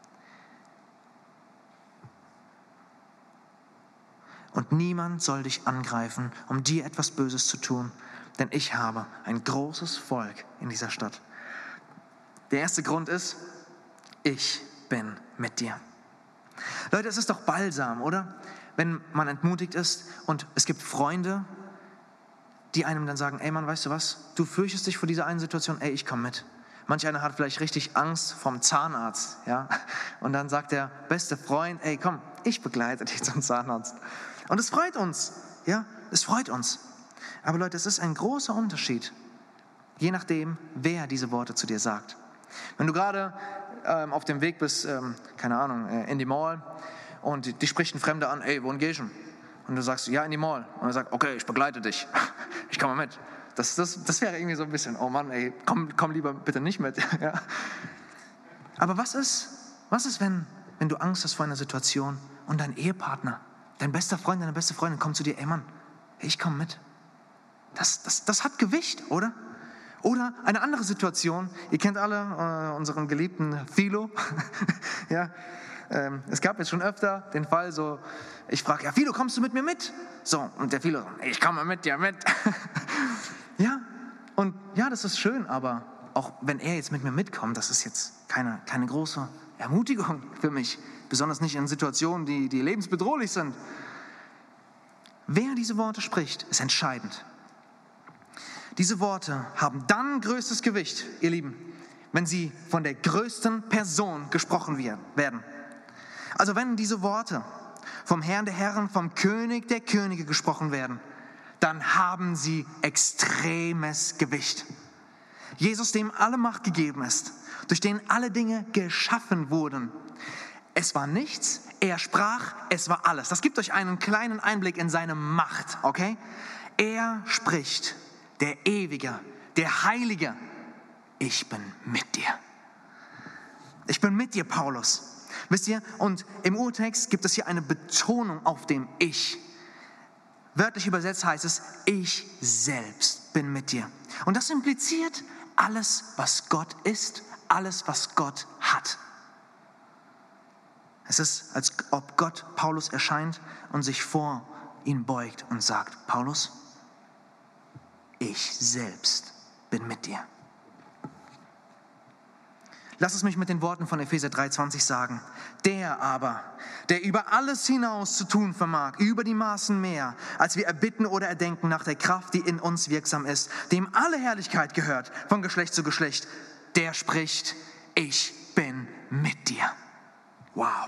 Und niemand soll dich angreifen, um dir etwas Böses zu tun, denn ich habe ein großes Volk in dieser Stadt. Der erste Grund ist, ich bin mit dir. Leute, es ist doch balsam, oder? Wenn man entmutigt ist und es gibt Freunde, die einem dann sagen, ey Mann, weißt du was, du fürchtest dich vor dieser einen Situation, ey, ich komme mit. Manch einer hat vielleicht richtig Angst vom Zahnarzt, ja, und dann sagt der beste Freund, ey, komm, ich begleite dich zum Zahnarzt. Und es freut uns, ja, es freut uns. Aber Leute, es ist ein großer Unterschied, je nachdem, wer diese Worte zu dir sagt. Wenn du gerade ähm, auf dem Weg bist, ähm, keine Ahnung, äh, in die Mall und dich spricht ein Fremder an, ey, wohin gehst du? Und du sagst, ja, in die Mall. Und er sagt, okay, ich begleite dich, ich komme mal mit. Das, das, das wäre irgendwie so ein bisschen, oh Mann, ey, komm, komm lieber bitte nicht mit. Ja. Aber was ist, was ist wenn, wenn du Angst hast vor einer Situation und dein Ehepartner, dein bester Freund, deine beste Freundin kommt zu dir, ey Mann, ich komme mit. Das, das, das hat Gewicht, oder? Oder eine andere Situation, ihr kennt alle äh, unseren geliebten Philo. ja, ähm, es gab jetzt schon öfter den Fall, so, ich frage, ja Philo, kommst du mit mir mit? So, und der Philo, ich komme mit dir mit. ja, und ja, das ist schön, aber auch wenn er jetzt mit mir mitkommt, das ist jetzt keine, keine große Ermutigung für mich. Besonders nicht in Situationen, die, die lebensbedrohlich sind. Wer diese Worte spricht, ist entscheidend. Diese Worte haben dann größtes Gewicht, ihr Lieben, wenn sie von der größten Person gesprochen werden. Also wenn diese Worte vom Herrn der Herren, vom König der Könige gesprochen werden, dann haben sie extremes Gewicht. Jesus, dem alle Macht gegeben ist, durch den alle Dinge geschaffen wurden. Es war nichts, er sprach, es war alles. Das gibt euch einen kleinen Einblick in seine Macht, okay? Er spricht, der Ewige, der Heilige, ich bin mit dir. Ich bin mit dir, Paulus. Wisst ihr, und im Urtext gibt es hier eine Betonung auf dem Ich. Wörtlich übersetzt heißt es, ich selbst bin mit dir. Und das impliziert alles, was Gott ist, alles, was Gott hat. Es ist, als ob Gott Paulus erscheint und sich vor ihn beugt und sagt, Paulus, ich selbst bin mit dir. Lass es mich mit den Worten von Epheser drei zwanzig sagen. Der aber, der über alles hinaus zu tun vermag, über die Maßen mehr, als wir erbitten oder erdenken nach der Kraft, die in uns wirksam ist, dem alle Herrlichkeit gehört, von Geschlecht zu Geschlecht, der spricht, ich bin mit dir. Wow.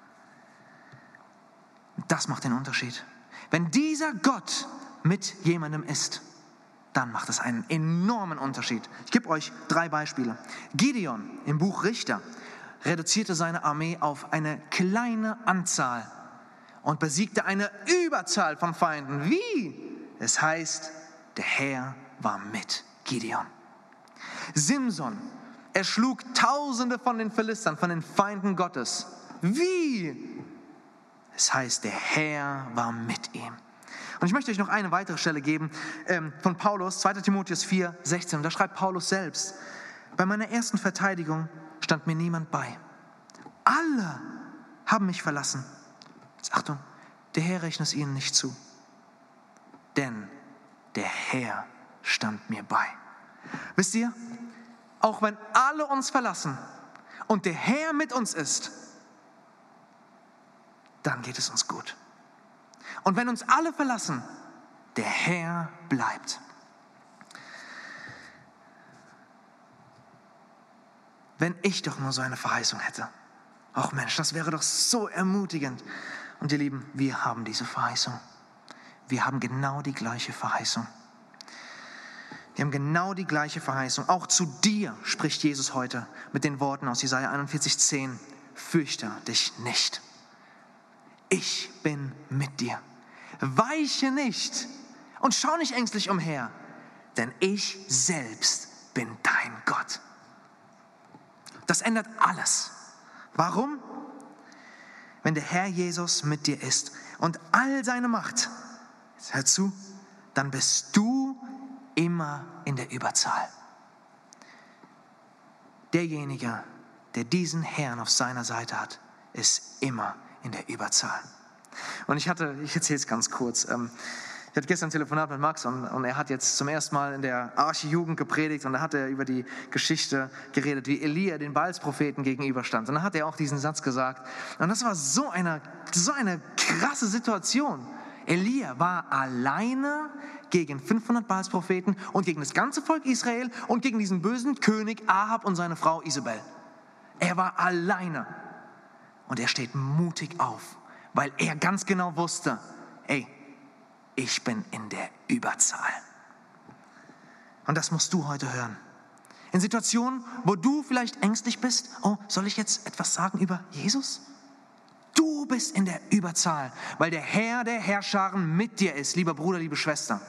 Das macht den Unterschied. Wenn dieser Gott mit jemandem ist, dann macht es einen enormen Unterschied. Ich gebe euch drei Beispiele. Gideon im Buch Richter reduzierte seine Armee auf eine kleine Anzahl und besiegte eine Überzahl von Feinden. Wie? Es heißt, der Herr war mit Gideon. Simson erschlug Tausende von den Philistern, von den Feinden Gottes. Wie? Es heißt, der Herr war mit ihm. Und ich möchte euch noch eine weitere Stelle geben ähm, von Paulus, zweiter Timotheus vier sechzehn. Da schreibt Paulus selbst, bei meiner ersten Verteidigung stand mir niemand bei. Alle haben mich verlassen. Jetzt Achtung, der Herr rechnet es ihnen nicht zu. Denn der Herr stand mir bei. Wisst ihr, auch wenn alle uns verlassen und der Herr mit uns ist, dann geht es uns gut. Und wenn uns alle verlassen, der Herr bleibt. Wenn ich doch nur so eine Verheißung hätte. Ach Mensch, das wäre doch so ermutigend. Und ihr Lieben, wir haben diese Verheißung. Wir haben genau die gleiche Verheißung. Wir haben genau die gleiche Verheißung. Auch zu dir spricht Jesus heute mit den Worten aus Jesaja einundvierzig zehn. Fürchte dich nicht. Ich bin mit dir. Weiche nicht und schau nicht ängstlich umher, denn ich selbst bin dein Gott. Das ändert alles. Warum? Wenn der Herr Jesus mit dir ist und all seine Macht, jetzt hör zu, dann bist du immer in der Überzahl. derjenige, der diesen Herrn auf seiner Seite hat, ist immer in der Überzahl. Und ich hatte, ich erzähle es ganz kurz, ähm, ich hatte gestern ein Telefonat mit Max und, und er hat jetzt zum ersten Mal in der Arche-Jugend gepredigt und da hat er über die Geschichte geredet, wie Elia den Baals-Propheten gegenüberstand. Und da hat er auch diesen Satz gesagt. Und das war so eine, so eine krasse Situation. Elia war alleine gegen fünfhundert Baals-Propheten und gegen das ganze Volk Israel und gegen diesen bösen König Ahab und seine Frau Isabel. Er war alleine. Und er steht mutig auf, weil er ganz genau wusste, ey, ich bin in der Überzahl. Und das musst du heute hören. In Situationen, wo du vielleicht ängstlich bist, oh, soll ich jetzt etwas sagen über Jesus? Du bist in der Überzahl, weil der Herr der Herrscharen mit dir ist, lieber Bruder, liebe Schwester.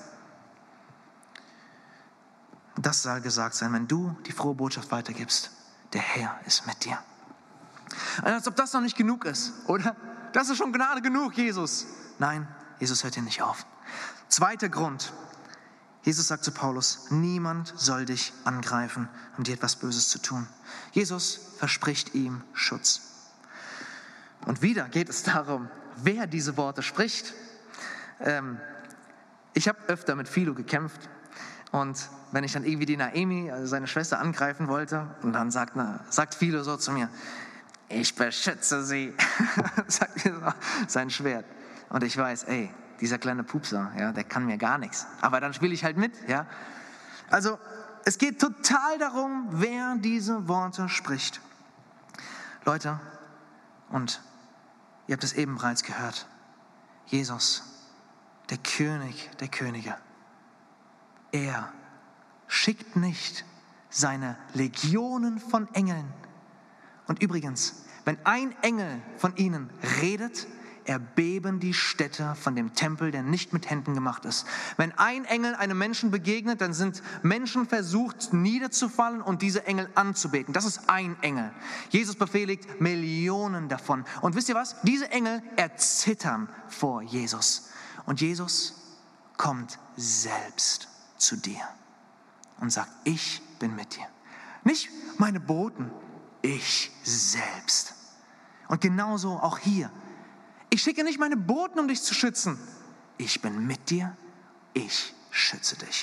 Das soll gesagt sein, wenn du die frohe Botschaft weitergibst. Der Herr ist mit dir. Als ob das noch nicht genug ist, oder? Das ist schon Gnade genug, Jesus. Nein, Jesus hört hier nicht auf. Zweiter Grund. Jesus sagt zu Paulus, niemand soll dich angreifen, um dir etwas Böses zu tun. Jesus verspricht ihm Schutz. Und wieder geht es darum, wer diese Worte spricht. Ähm, ich habe öfter mit Philo gekämpft. Und wenn ich dann irgendwie die Naemi, also seine Schwester, angreifen wollte, und dann sagt, na, sagt Philo so zu mir, ich beschütze sie, sagt mir so sein Schwert. Und ich weiß, ey, dieser kleine Pupser, ja, der kann mir gar nichts. Aber dann spiele ich halt mit, ja. Also, es geht total darum, wer diese Worte spricht. Leute, und ihr habt es eben bereits gehört, Jesus, der König der Könige, er schickt nicht seine Legionen von Engeln. Und übrigens, wenn ein Engel von ihnen redet, erbeben die Städte von dem Tempel, der nicht mit Händen gemacht ist. Wenn ein Engel einem Menschen begegnet, dann sind Menschen versucht, niederzufallen und diese Engel anzubeten. Das ist ein Engel. Jesus befehligt Millionen davon. Und wisst ihr was? Diese Engel erzittern vor Jesus. Und Jesus kommt selbst zu dir und sagt, ich bin mit dir. Nicht meine Boten, ich selbst. Und genauso auch hier. Ich schicke nicht meine Boten, um dich zu schützen. Ich bin mit dir, ich schütze dich.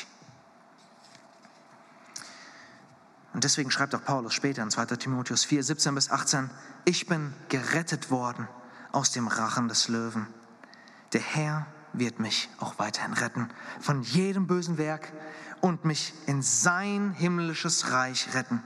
Und deswegen schreibt auch Paulus später in zweiter Timotheus vier, siebzehn bis achtzehn, ich bin gerettet worden aus dem Rachen des Löwen. Der Herr wird mich auch weiterhin retten von jedem bösen Werk und mich in sein himmlisches Reich retten.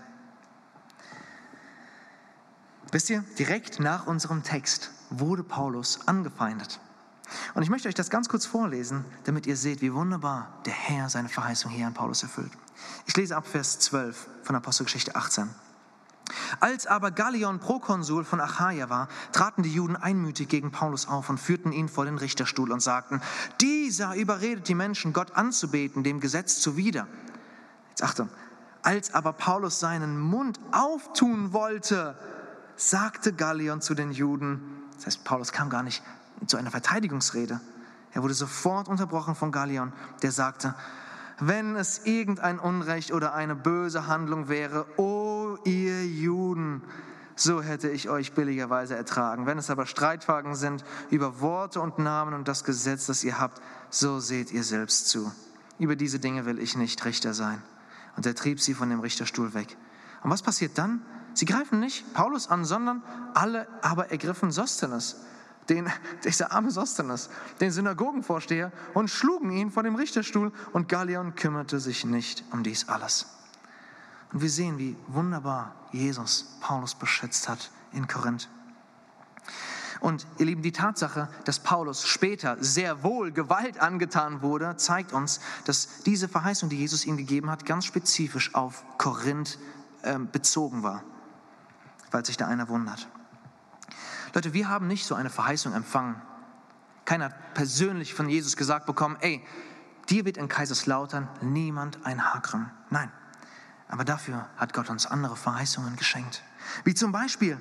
Wisst ihr, direkt nach unserem Text wurde Paulus angefeindet. Und ich möchte euch das ganz kurz vorlesen, damit ihr seht, wie wunderbar der Herr seine Verheißung hier an Paulus erfüllt. Ich lese ab Vers zwölf von Apostelgeschichte achtzehn. Als aber Gallion Prokonsul von Achaia war, traten die Juden einmütig gegen Paulus auf und führten ihn vor den Richterstuhl und sagten, dieser überredet die Menschen, Gott anzubeten, dem Gesetz zuwider. Jetzt Achtung, als aber Paulus seinen Mund auftun wollte, sagte Gallion zu den Juden, das heißt, Paulus kam gar nicht zu einer Verteidigungsrede. Er wurde sofort unterbrochen von Gallion, der sagte, wenn es irgendein Unrecht oder eine böse Handlung wäre, o ihr Juden, so hätte ich euch billigerweise ertragen. Wenn es aber Streitfragen sind über Worte und Namen und das Gesetz, das ihr habt, so seht ihr selbst zu. Über diese Dinge will ich nicht Richter sein. Und er trieb sie von dem Richterstuhl weg. Und was passiert dann? Sie greifen nicht Paulus an, sondern alle aber ergriffen Sosthenes, den, dieser arme Sosthenes, den Synagogenvorsteher, und schlugen ihn vor dem Richterstuhl, und Gallion kümmerte sich nicht um dies alles. Und wir sehen, wie wunderbar Jesus Paulus beschützt hat in Korinth. Und ihr Lieben, die Tatsache, dass Paulus später sehr wohl Gewalt angetan wurde, zeigt uns, dass diese Verheißung, die Jesus ihm gegeben hat, ganz spezifisch auf Korinth äh, bezogen war. Falls sich da einer wundert. Leute, wir haben nicht so eine Verheißung empfangen. Keiner hat persönlich von Jesus gesagt bekommen, ey, dir wird in Kaiserslautern niemand ein Haar krümmen. Nein, aber dafür hat Gott uns andere Verheißungen geschenkt. Wie zum Beispiel,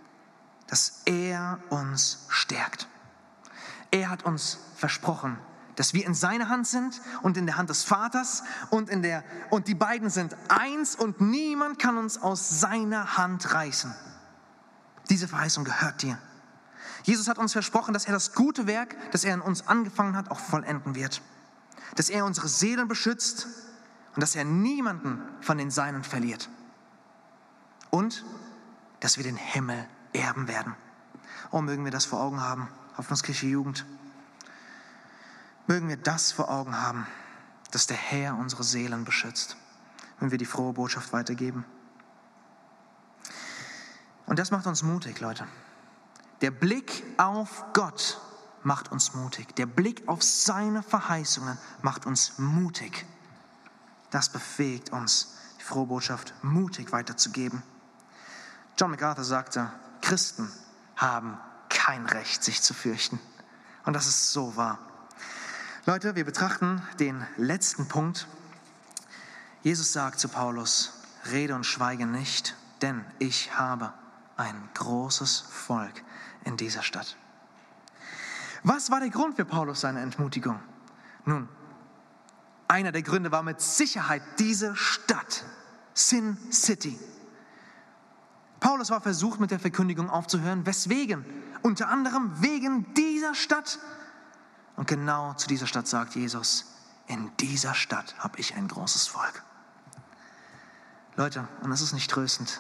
dass er uns stärkt. Er hat uns versprochen, dass wir in seiner Hand sind und in der Hand des Vaters und, in der, und die beiden sind eins und niemand kann uns aus seiner Hand reißen. Diese Verheißung gehört dir. Jesus hat uns versprochen, dass er das gute Werk, das er in uns angefangen hat, auch vollenden wird. Dass er unsere Seelen beschützt und dass er niemanden von den Seinen verliert. Und dass wir den Himmel erben werden. Oh, mögen wir das vor Augen haben, Hoffnungskirche Jugend. Mögen wir das vor Augen haben, dass der Herr unsere Seelen beschützt, wenn wir die frohe Botschaft weitergeben. Und das macht uns mutig, Leute. Der Blick auf Gott macht uns mutig. Der Blick auf seine Verheißungen macht uns mutig. Das befähigt uns, die frohe Botschaft mutig weiterzugeben. John MacArthur sagte, Christen haben kein Recht, sich zu fürchten. Und das ist so wahr. Leute, wir betrachten den letzten Punkt. Jesus sagt zu Paulus, rede und schweige nicht, denn ich habe ein großes Volk in dieser Stadt. Was war der Grund für Paulus seine Entmutigung? Nun, einer der Gründe war mit Sicherheit diese Stadt, Sin City. Paulus war versucht, mit der Verkündigung aufzuhören. Weswegen? Unter anderem wegen dieser Stadt. Und genau zu dieser Stadt sagt Jesus, in dieser Stadt habe ich ein großes Volk. Leute, und das ist nicht tröstend.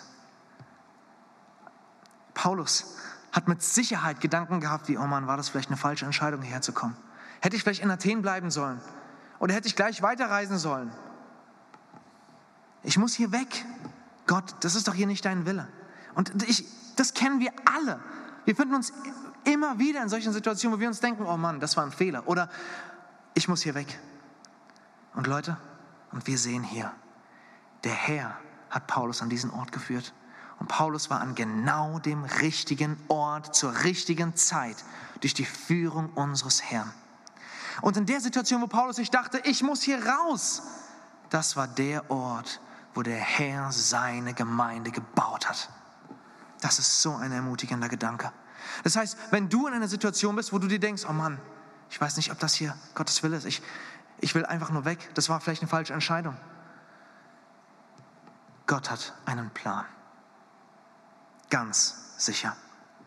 Paulus hat mit Sicherheit Gedanken gehabt, wie, oh Mann, war das vielleicht eine falsche Entscheidung, hierher zu kommen? Hätte ich vielleicht in Athen bleiben sollen? Oder hätte ich gleich weiterreisen sollen? Ich muss hier weg. Gott, das ist doch hier nicht dein Wille. Und ich, das kennen wir alle. Wir finden uns immer wieder in solchen Situationen, wo wir uns denken, oh Mann, das war ein Fehler. Oder ich muss hier weg. Und Leute, und wir sehen hier, der Herr hat Paulus an diesen Ort geführt. Und Paulus war an genau dem richtigen Ort zur richtigen Zeit durch die Führung unseres Herrn. Und in der Situation, wo Paulus sich dachte, ich muss hier raus, das war der Ort, wo der Herr seine Gemeinde gebaut hat. Das ist so ein ermutigender Gedanke. Das heißt, wenn du in einer Situation bist, wo du dir denkst, oh Mann, ich weiß nicht, ob das hier Gottes Wille ist, ich, ich will einfach nur weg, das war vielleicht eine falsche Entscheidung. Gott hat einen Plan. Ganz sicher.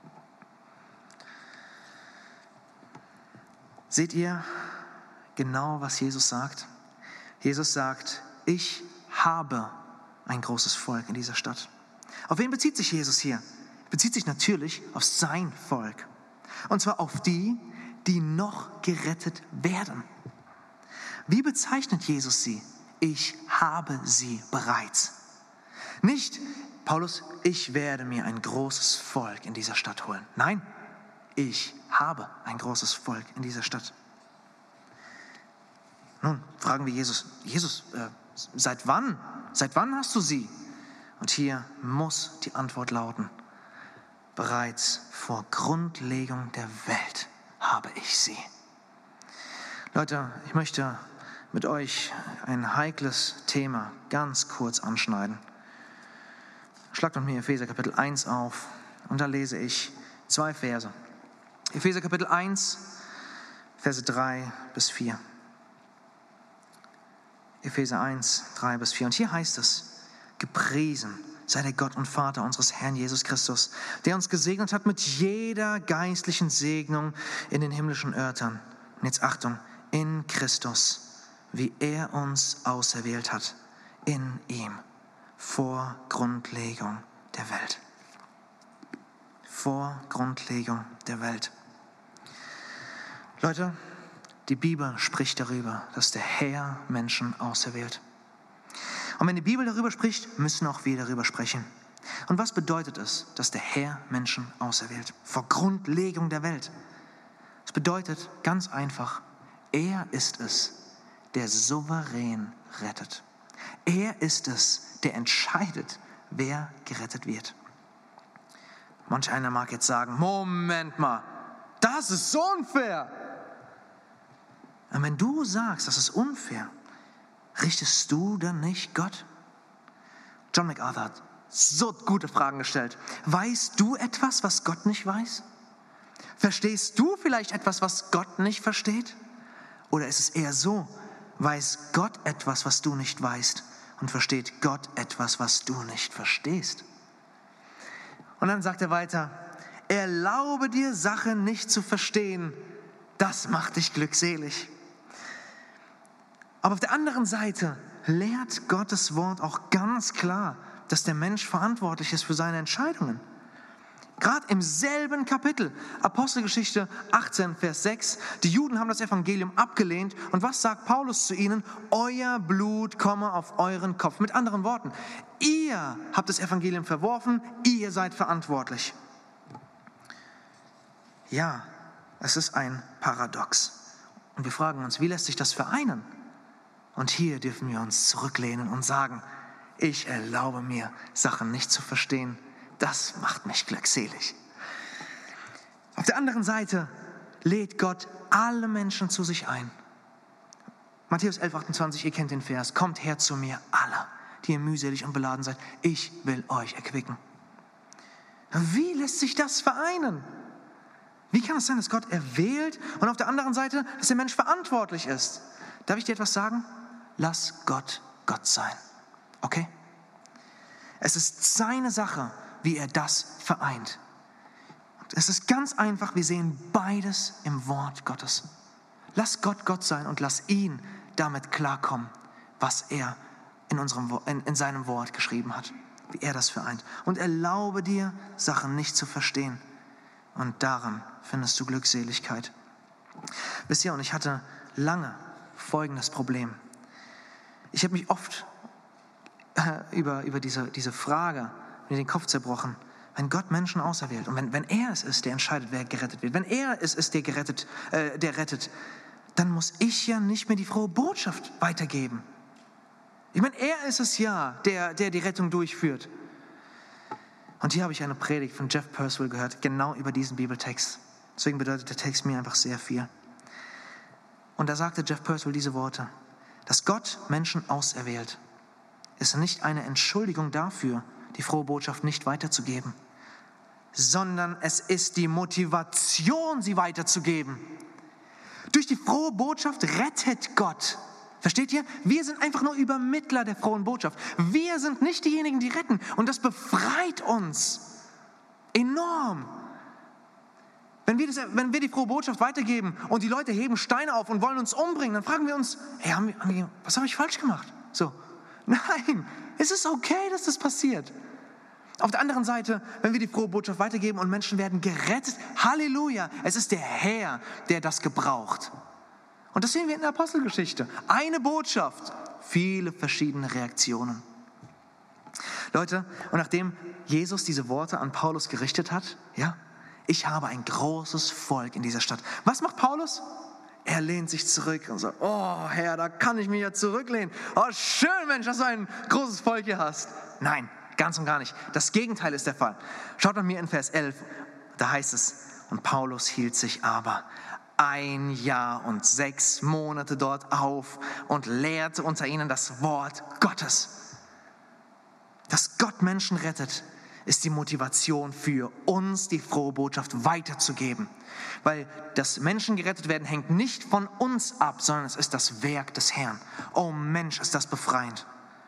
Seht ihr genau, was Jesus sagt? Jesus sagt, ich habe ein großes Volk in dieser Stadt. Auf wen bezieht sich Jesus hier? Er bezieht sich natürlich auf sein Volk. Und zwar auf die, die noch gerettet werden. Wie bezeichnet Jesus sie? Ich habe sie bereits. Nicht, Paulus, ich werde mir ein großes Volk in dieser Stadt holen. Nein, ich habe ein großes Volk in dieser Stadt. Nun fragen wir Jesus, Jesus, äh, seit wann? Seit wann hast du sie? Und hier muss die Antwort lauten, bereits vor Grundlegung der Welt habe ich sie. Leute, ich möchte mit euch ein heikles Thema ganz kurz anschneiden. Schlagt mit mir Epheser Kapitel eins auf und da lese ich zwei Verse. Epheser Kapitel eins, Verse drei bis vier. Epheser eins, drei bis vier. Und hier heißt es, gepriesen sei der Gott und Vater unseres Herrn Jesus Christus, der uns gesegnet hat mit jeder geistlichen Segnung in den himmlischen Örtern. Und jetzt Achtung, in Christus, wie er uns auserwählt hat, in ihm, vor Grundlegung der Welt. Vor Grundlegung der Welt. Leute, die Bibel spricht darüber, dass der Herr Menschen auserwählt. Und wenn die Bibel darüber spricht, müssen auch wir darüber sprechen. Und was bedeutet es, dass der Herr Menschen auserwählt? Vor Grundlegung der Welt. Es bedeutet ganz einfach, er ist es, der souverän rettet. Er ist es, der entscheidet, wer gerettet wird. Manch einer mag jetzt sagen, Moment mal, das ist so unfair. Und wenn du sagst, das ist unfair, richtest du dann nicht Gott? John MacArthur hat so gute Fragen gestellt. Weißt du etwas, was Gott nicht weiß? Verstehst du vielleicht etwas, was Gott nicht versteht? Oder ist es eher so, weiß Gott etwas, was du nicht weißt, und versteht Gott etwas, was du nicht verstehst? Und dann sagt er weiter, erlaube dir, Sachen nicht zu verstehen, das macht dich glückselig. Aber auf der anderen Seite lehrt Gottes Wort auch ganz klar, dass der Mensch verantwortlich ist für seine Entscheidungen. Gerade im selben Kapitel, Apostelgeschichte achtzehn, Vers sechs, die Juden haben das Evangelium abgelehnt. Und was sagt Paulus zu ihnen? Euer Blut komme auf euren Kopf. Mit anderen Worten, ihr habt das Evangelium verworfen, ihr seid verantwortlich. Ja, es ist ein Paradox. Und wir fragen uns, wie lässt sich das vereinen? Und hier dürfen wir uns zurücklehnen und sagen, ich erlaube mir, Sachen nicht zu verstehen. Das macht mich glückselig. Auf der anderen Seite lädt Gott alle Menschen zu sich ein. Matthäus elf, achtundzwanzig, ihr kennt den Vers. Kommt her zu mir, alle, die ihr mühselig und beladen seid. Ich will euch erquicken. Wie lässt sich das vereinen? Wie kann es sein, dass Gott erwählt und auf der anderen Seite, dass der Mensch verantwortlich ist? Darf ich dir etwas sagen? Lass Gott Gott sein. Okay? Es ist seine Sache, wie er das vereint. Und es ist ganz einfach, wir sehen beides im Wort Gottes. Lass Gott Gott sein und lass ihn damit klarkommen, was er in, unserem, in, in seinem Wort geschrieben hat, wie er das vereint. Und erlaube dir, Sachen nicht zu verstehen. Und daran findest du Glückseligkeit. Wisst ihr, und ich hatte lange folgendes Problem. Ich habe mich oft äh, über, über diese, diese Frage mir den Kopf zerbrochen. Wenn Gott Menschen auserwählt und wenn, wenn er es ist, der entscheidet, wer gerettet wird, wenn er es ist, der, gerettet, äh, der rettet, dann muss ich ja nicht mehr die frohe Botschaft weitergeben. Ich meine, er ist es ja, der, der die Rettung durchführt. Und hier habe ich eine Predigt von Jeff Purcell gehört, genau über diesen Bibeltext. Deswegen bedeutet der Text mir einfach sehr viel. Und da sagte Jeff Purcell diese Worte: Dass Gott Menschen auserwählt, ist nicht eine Entschuldigung dafür, die frohe Botschaft nicht weiterzugeben, sondern es ist die Motivation, sie weiterzugeben. Durch die frohe Botschaft rettet Gott. Versteht ihr? Wir sind einfach nur Übermittler der frohen Botschaft. Wir sind nicht diejenigen, die retten. Und das befreit uns enorm. Wenn wir, das, wenn wir die frohe Botschaft weitergeben und die Leute heben Steine auf und wollen uns umbringen, dann fragen wir uns, hey, haben wir, haben wir, was habe ich falsch gemacht? So. Nein, es ist okay, dass das passiert. Auf der anderen Seite, wenn wir die frohe Botschaft weitergeben und Menschen werden gerettet, Halleluja, es ist der Herr, der das gebraucht. Und das sehen wir in der Apostelgeschichte. Eine Botschaft, viele verschiedene Reaktionen. Leute, und nachdem Jesus diese Worte an Paulus gerichtet hat, ja, ich habe ein großes Volk in dieser Stadt. Was macht Paulus? Er lehnt sich zurück und sagt, oh Herr, da kann ich mich ja zurücklehnen. Oh schön, Mensch, dass du ein großes Volk hier hast. Nein, ganz und gar nicht. Das Gegenteil ist der Fall. Schaut an mir in Vers elf, da heißt es, und Paulus hielt sich aber ein Jahr und sechs Monate dort auf und lehrte unter ihnen das Wort Gottes. Dass Gott Menschen rettet, ist die Motivation für uns, die frohe Botschaft weiterzugeben. Weil das Menschen gerettet werden, hängt nicht von uns ab, sondern es ist das Werk des Herrn. Oh Mensch, ist das befreiend.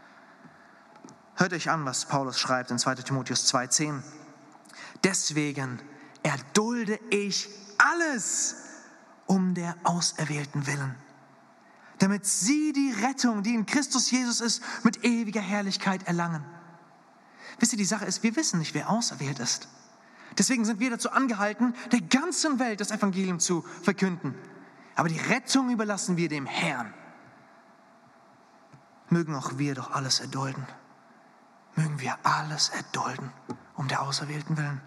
Hört euch an, was Paulus schreibt in zweiter Timotheus zwei zehn. Deswegen erdulde ich alles um der Auserwählten willen, damit sie die Rettung, die in Christus Jesus ist, mit ewiger Herrlichkeit erlangen. Wisst ihr, die Sache ist, wir wissen nicht, wer auserwählt ist. Deswegen sind wir dazu angehalten, der ganzen Welt das Evangelium zu verkünden. Aber die Rettung überlassen wir dem Herrn. Mögen auch wir doch alles erdulden. Mögen wir alles erdulden, um der Auserwählten willen.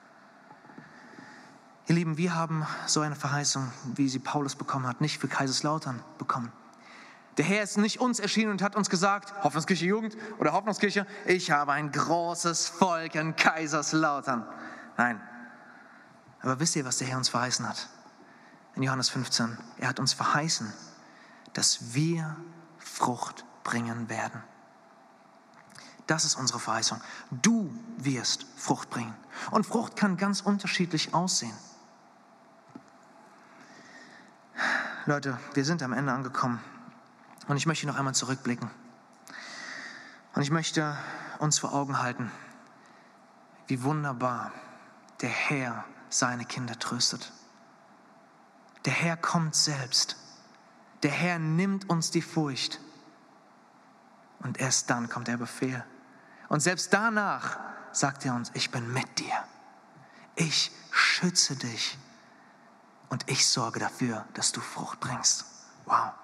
Ihr Lieben, wir haben so eine Verheißung, wie sie Paulus bekommen hat, nicht für Kaiserslautern bekommen. Der Herr ist nicht uns erschienen und hat uns gesagt, Hoffnungskirche Jugend oder Hoffnungskirche, ich habe ein großes Volk in Kaiserslautern. Nein. Aber wisst ihr, was der Herr uns verheißen hat? In Johannes fünfzehn. Er hat uns verheißen, dass wir Frucht bringen werden. Das ist unsere Verheißung. Du wirst Frucht bringen. Und Frucht kann ganz unterschiedlich aussehen. Leute, wir sind am Ende angekommen und ich möchte noch einmal zurückblicken. Und ich möchte uns vor Augen halten, wie wunderbar der Herr seine Kinder tröstet. Der Herr kommt selbst. Der Herr nimmt uns die Furcht. Und erst dann kommt der Befehl. Und selbst danach sagt er uns, ich bin mit dir. Ich schütze dich. Und ich sorge dafür, dass du Frucht bringst. Wow.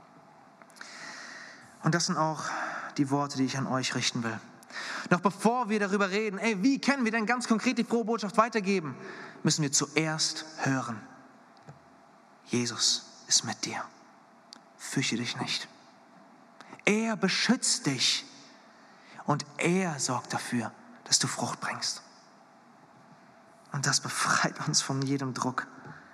Und das sind auch die Worte, die ich an euch richten will. Noch bevor wir darüber reden, ey, wie können wir denn ganz konkret die frohe Botschaft weitergeben, müssen wir zuerst hören. Jesus ist mit dir. Fürchte dich nicht. Er beschützt dich und er sorgt dafür, dass du Frucht bringst. Und das befreit uns von jedem Druck.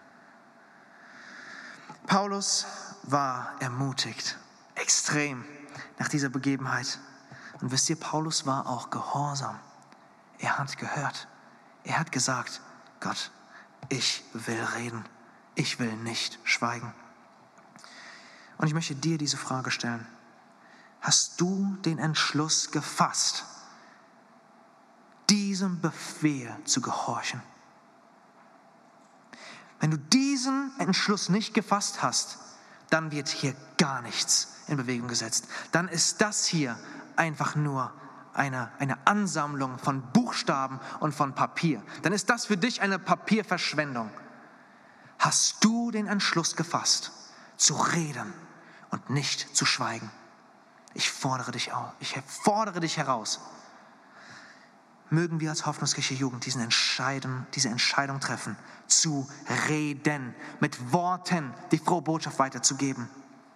Paulus war ermutigt, extrem nach dieser Begebenheit. Und wisst ihr, Paulus war auch gehorsam. Er hat gehört. Er hat gesagt, Gott, ich will reden. Ich will nicht schweigen. Und ich möchte dir diese Frage stellen. Hast du den Entschluss gefasst, diesem Befehl zu gehorchen? Wenn du diesen Entschluss nicht gefasst hast, dann wird hier gar nichts in Bewegung gesetzt. Dann ist das hier einfach nur eine, eine Ansammlung von Buchstaben und von Papier. Dann ist das für dich eine Papierverschwendung. Hast du den Entschluss gefasst, zu reden und nicht zu schweigen? Ich fordere dich auf, ich fordere dich heraus. Mögen wir als Hoffnungskirche Jugend diesen Entscheidung, diese Entscheidung treffen, zu reden, mit Worten die frohe Botschaft weiterzugeben.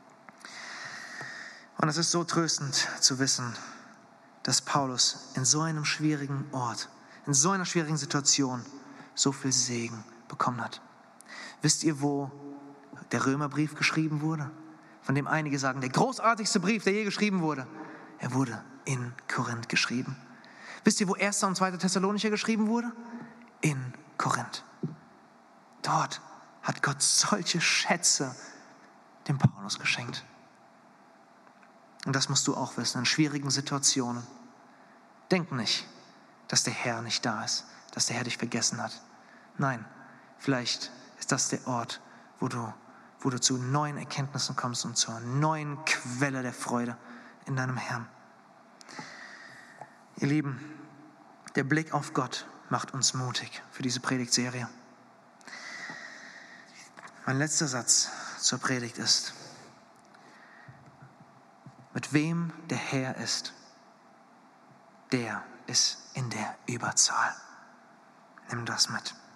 Und es ist so tröstend zu wissen, dass Paulus in so einem schwierigen Ort, in so einer schwierigen Situation so viel Segen bekommen hat. Wisst ihr, wo der Römerbrief geschrieben wurde? Von dem einige sagen, der großartigste Brief, der je geschrieben wurde. Er wurde in Korinth geschrieben. Wisst ihr, wo erster und zweiter Thessalonicher geschrieben wurde? In Korinth. Dort hat Gott solche Schätze dem Paulus geschenkt. Und das musst du auch wissen, in schwierigen Situationen. Denk nicht, dass der Herr nicht da ist, dass der Herr dich vergessen hat. Nein, vielleicht ist das der Ort, wo du, wo du zu neuen Erkenntnissen kommst und zur neuen Quelle der Freude in deinem Herrn. Ihr Lieben, der Blick auf Gott macht uns mutig für diese Predigtserie. Mein letzter Satz zur Predigt ist: Mit wem der Herr ist, der ist in der Überzahl. Nimm das mit.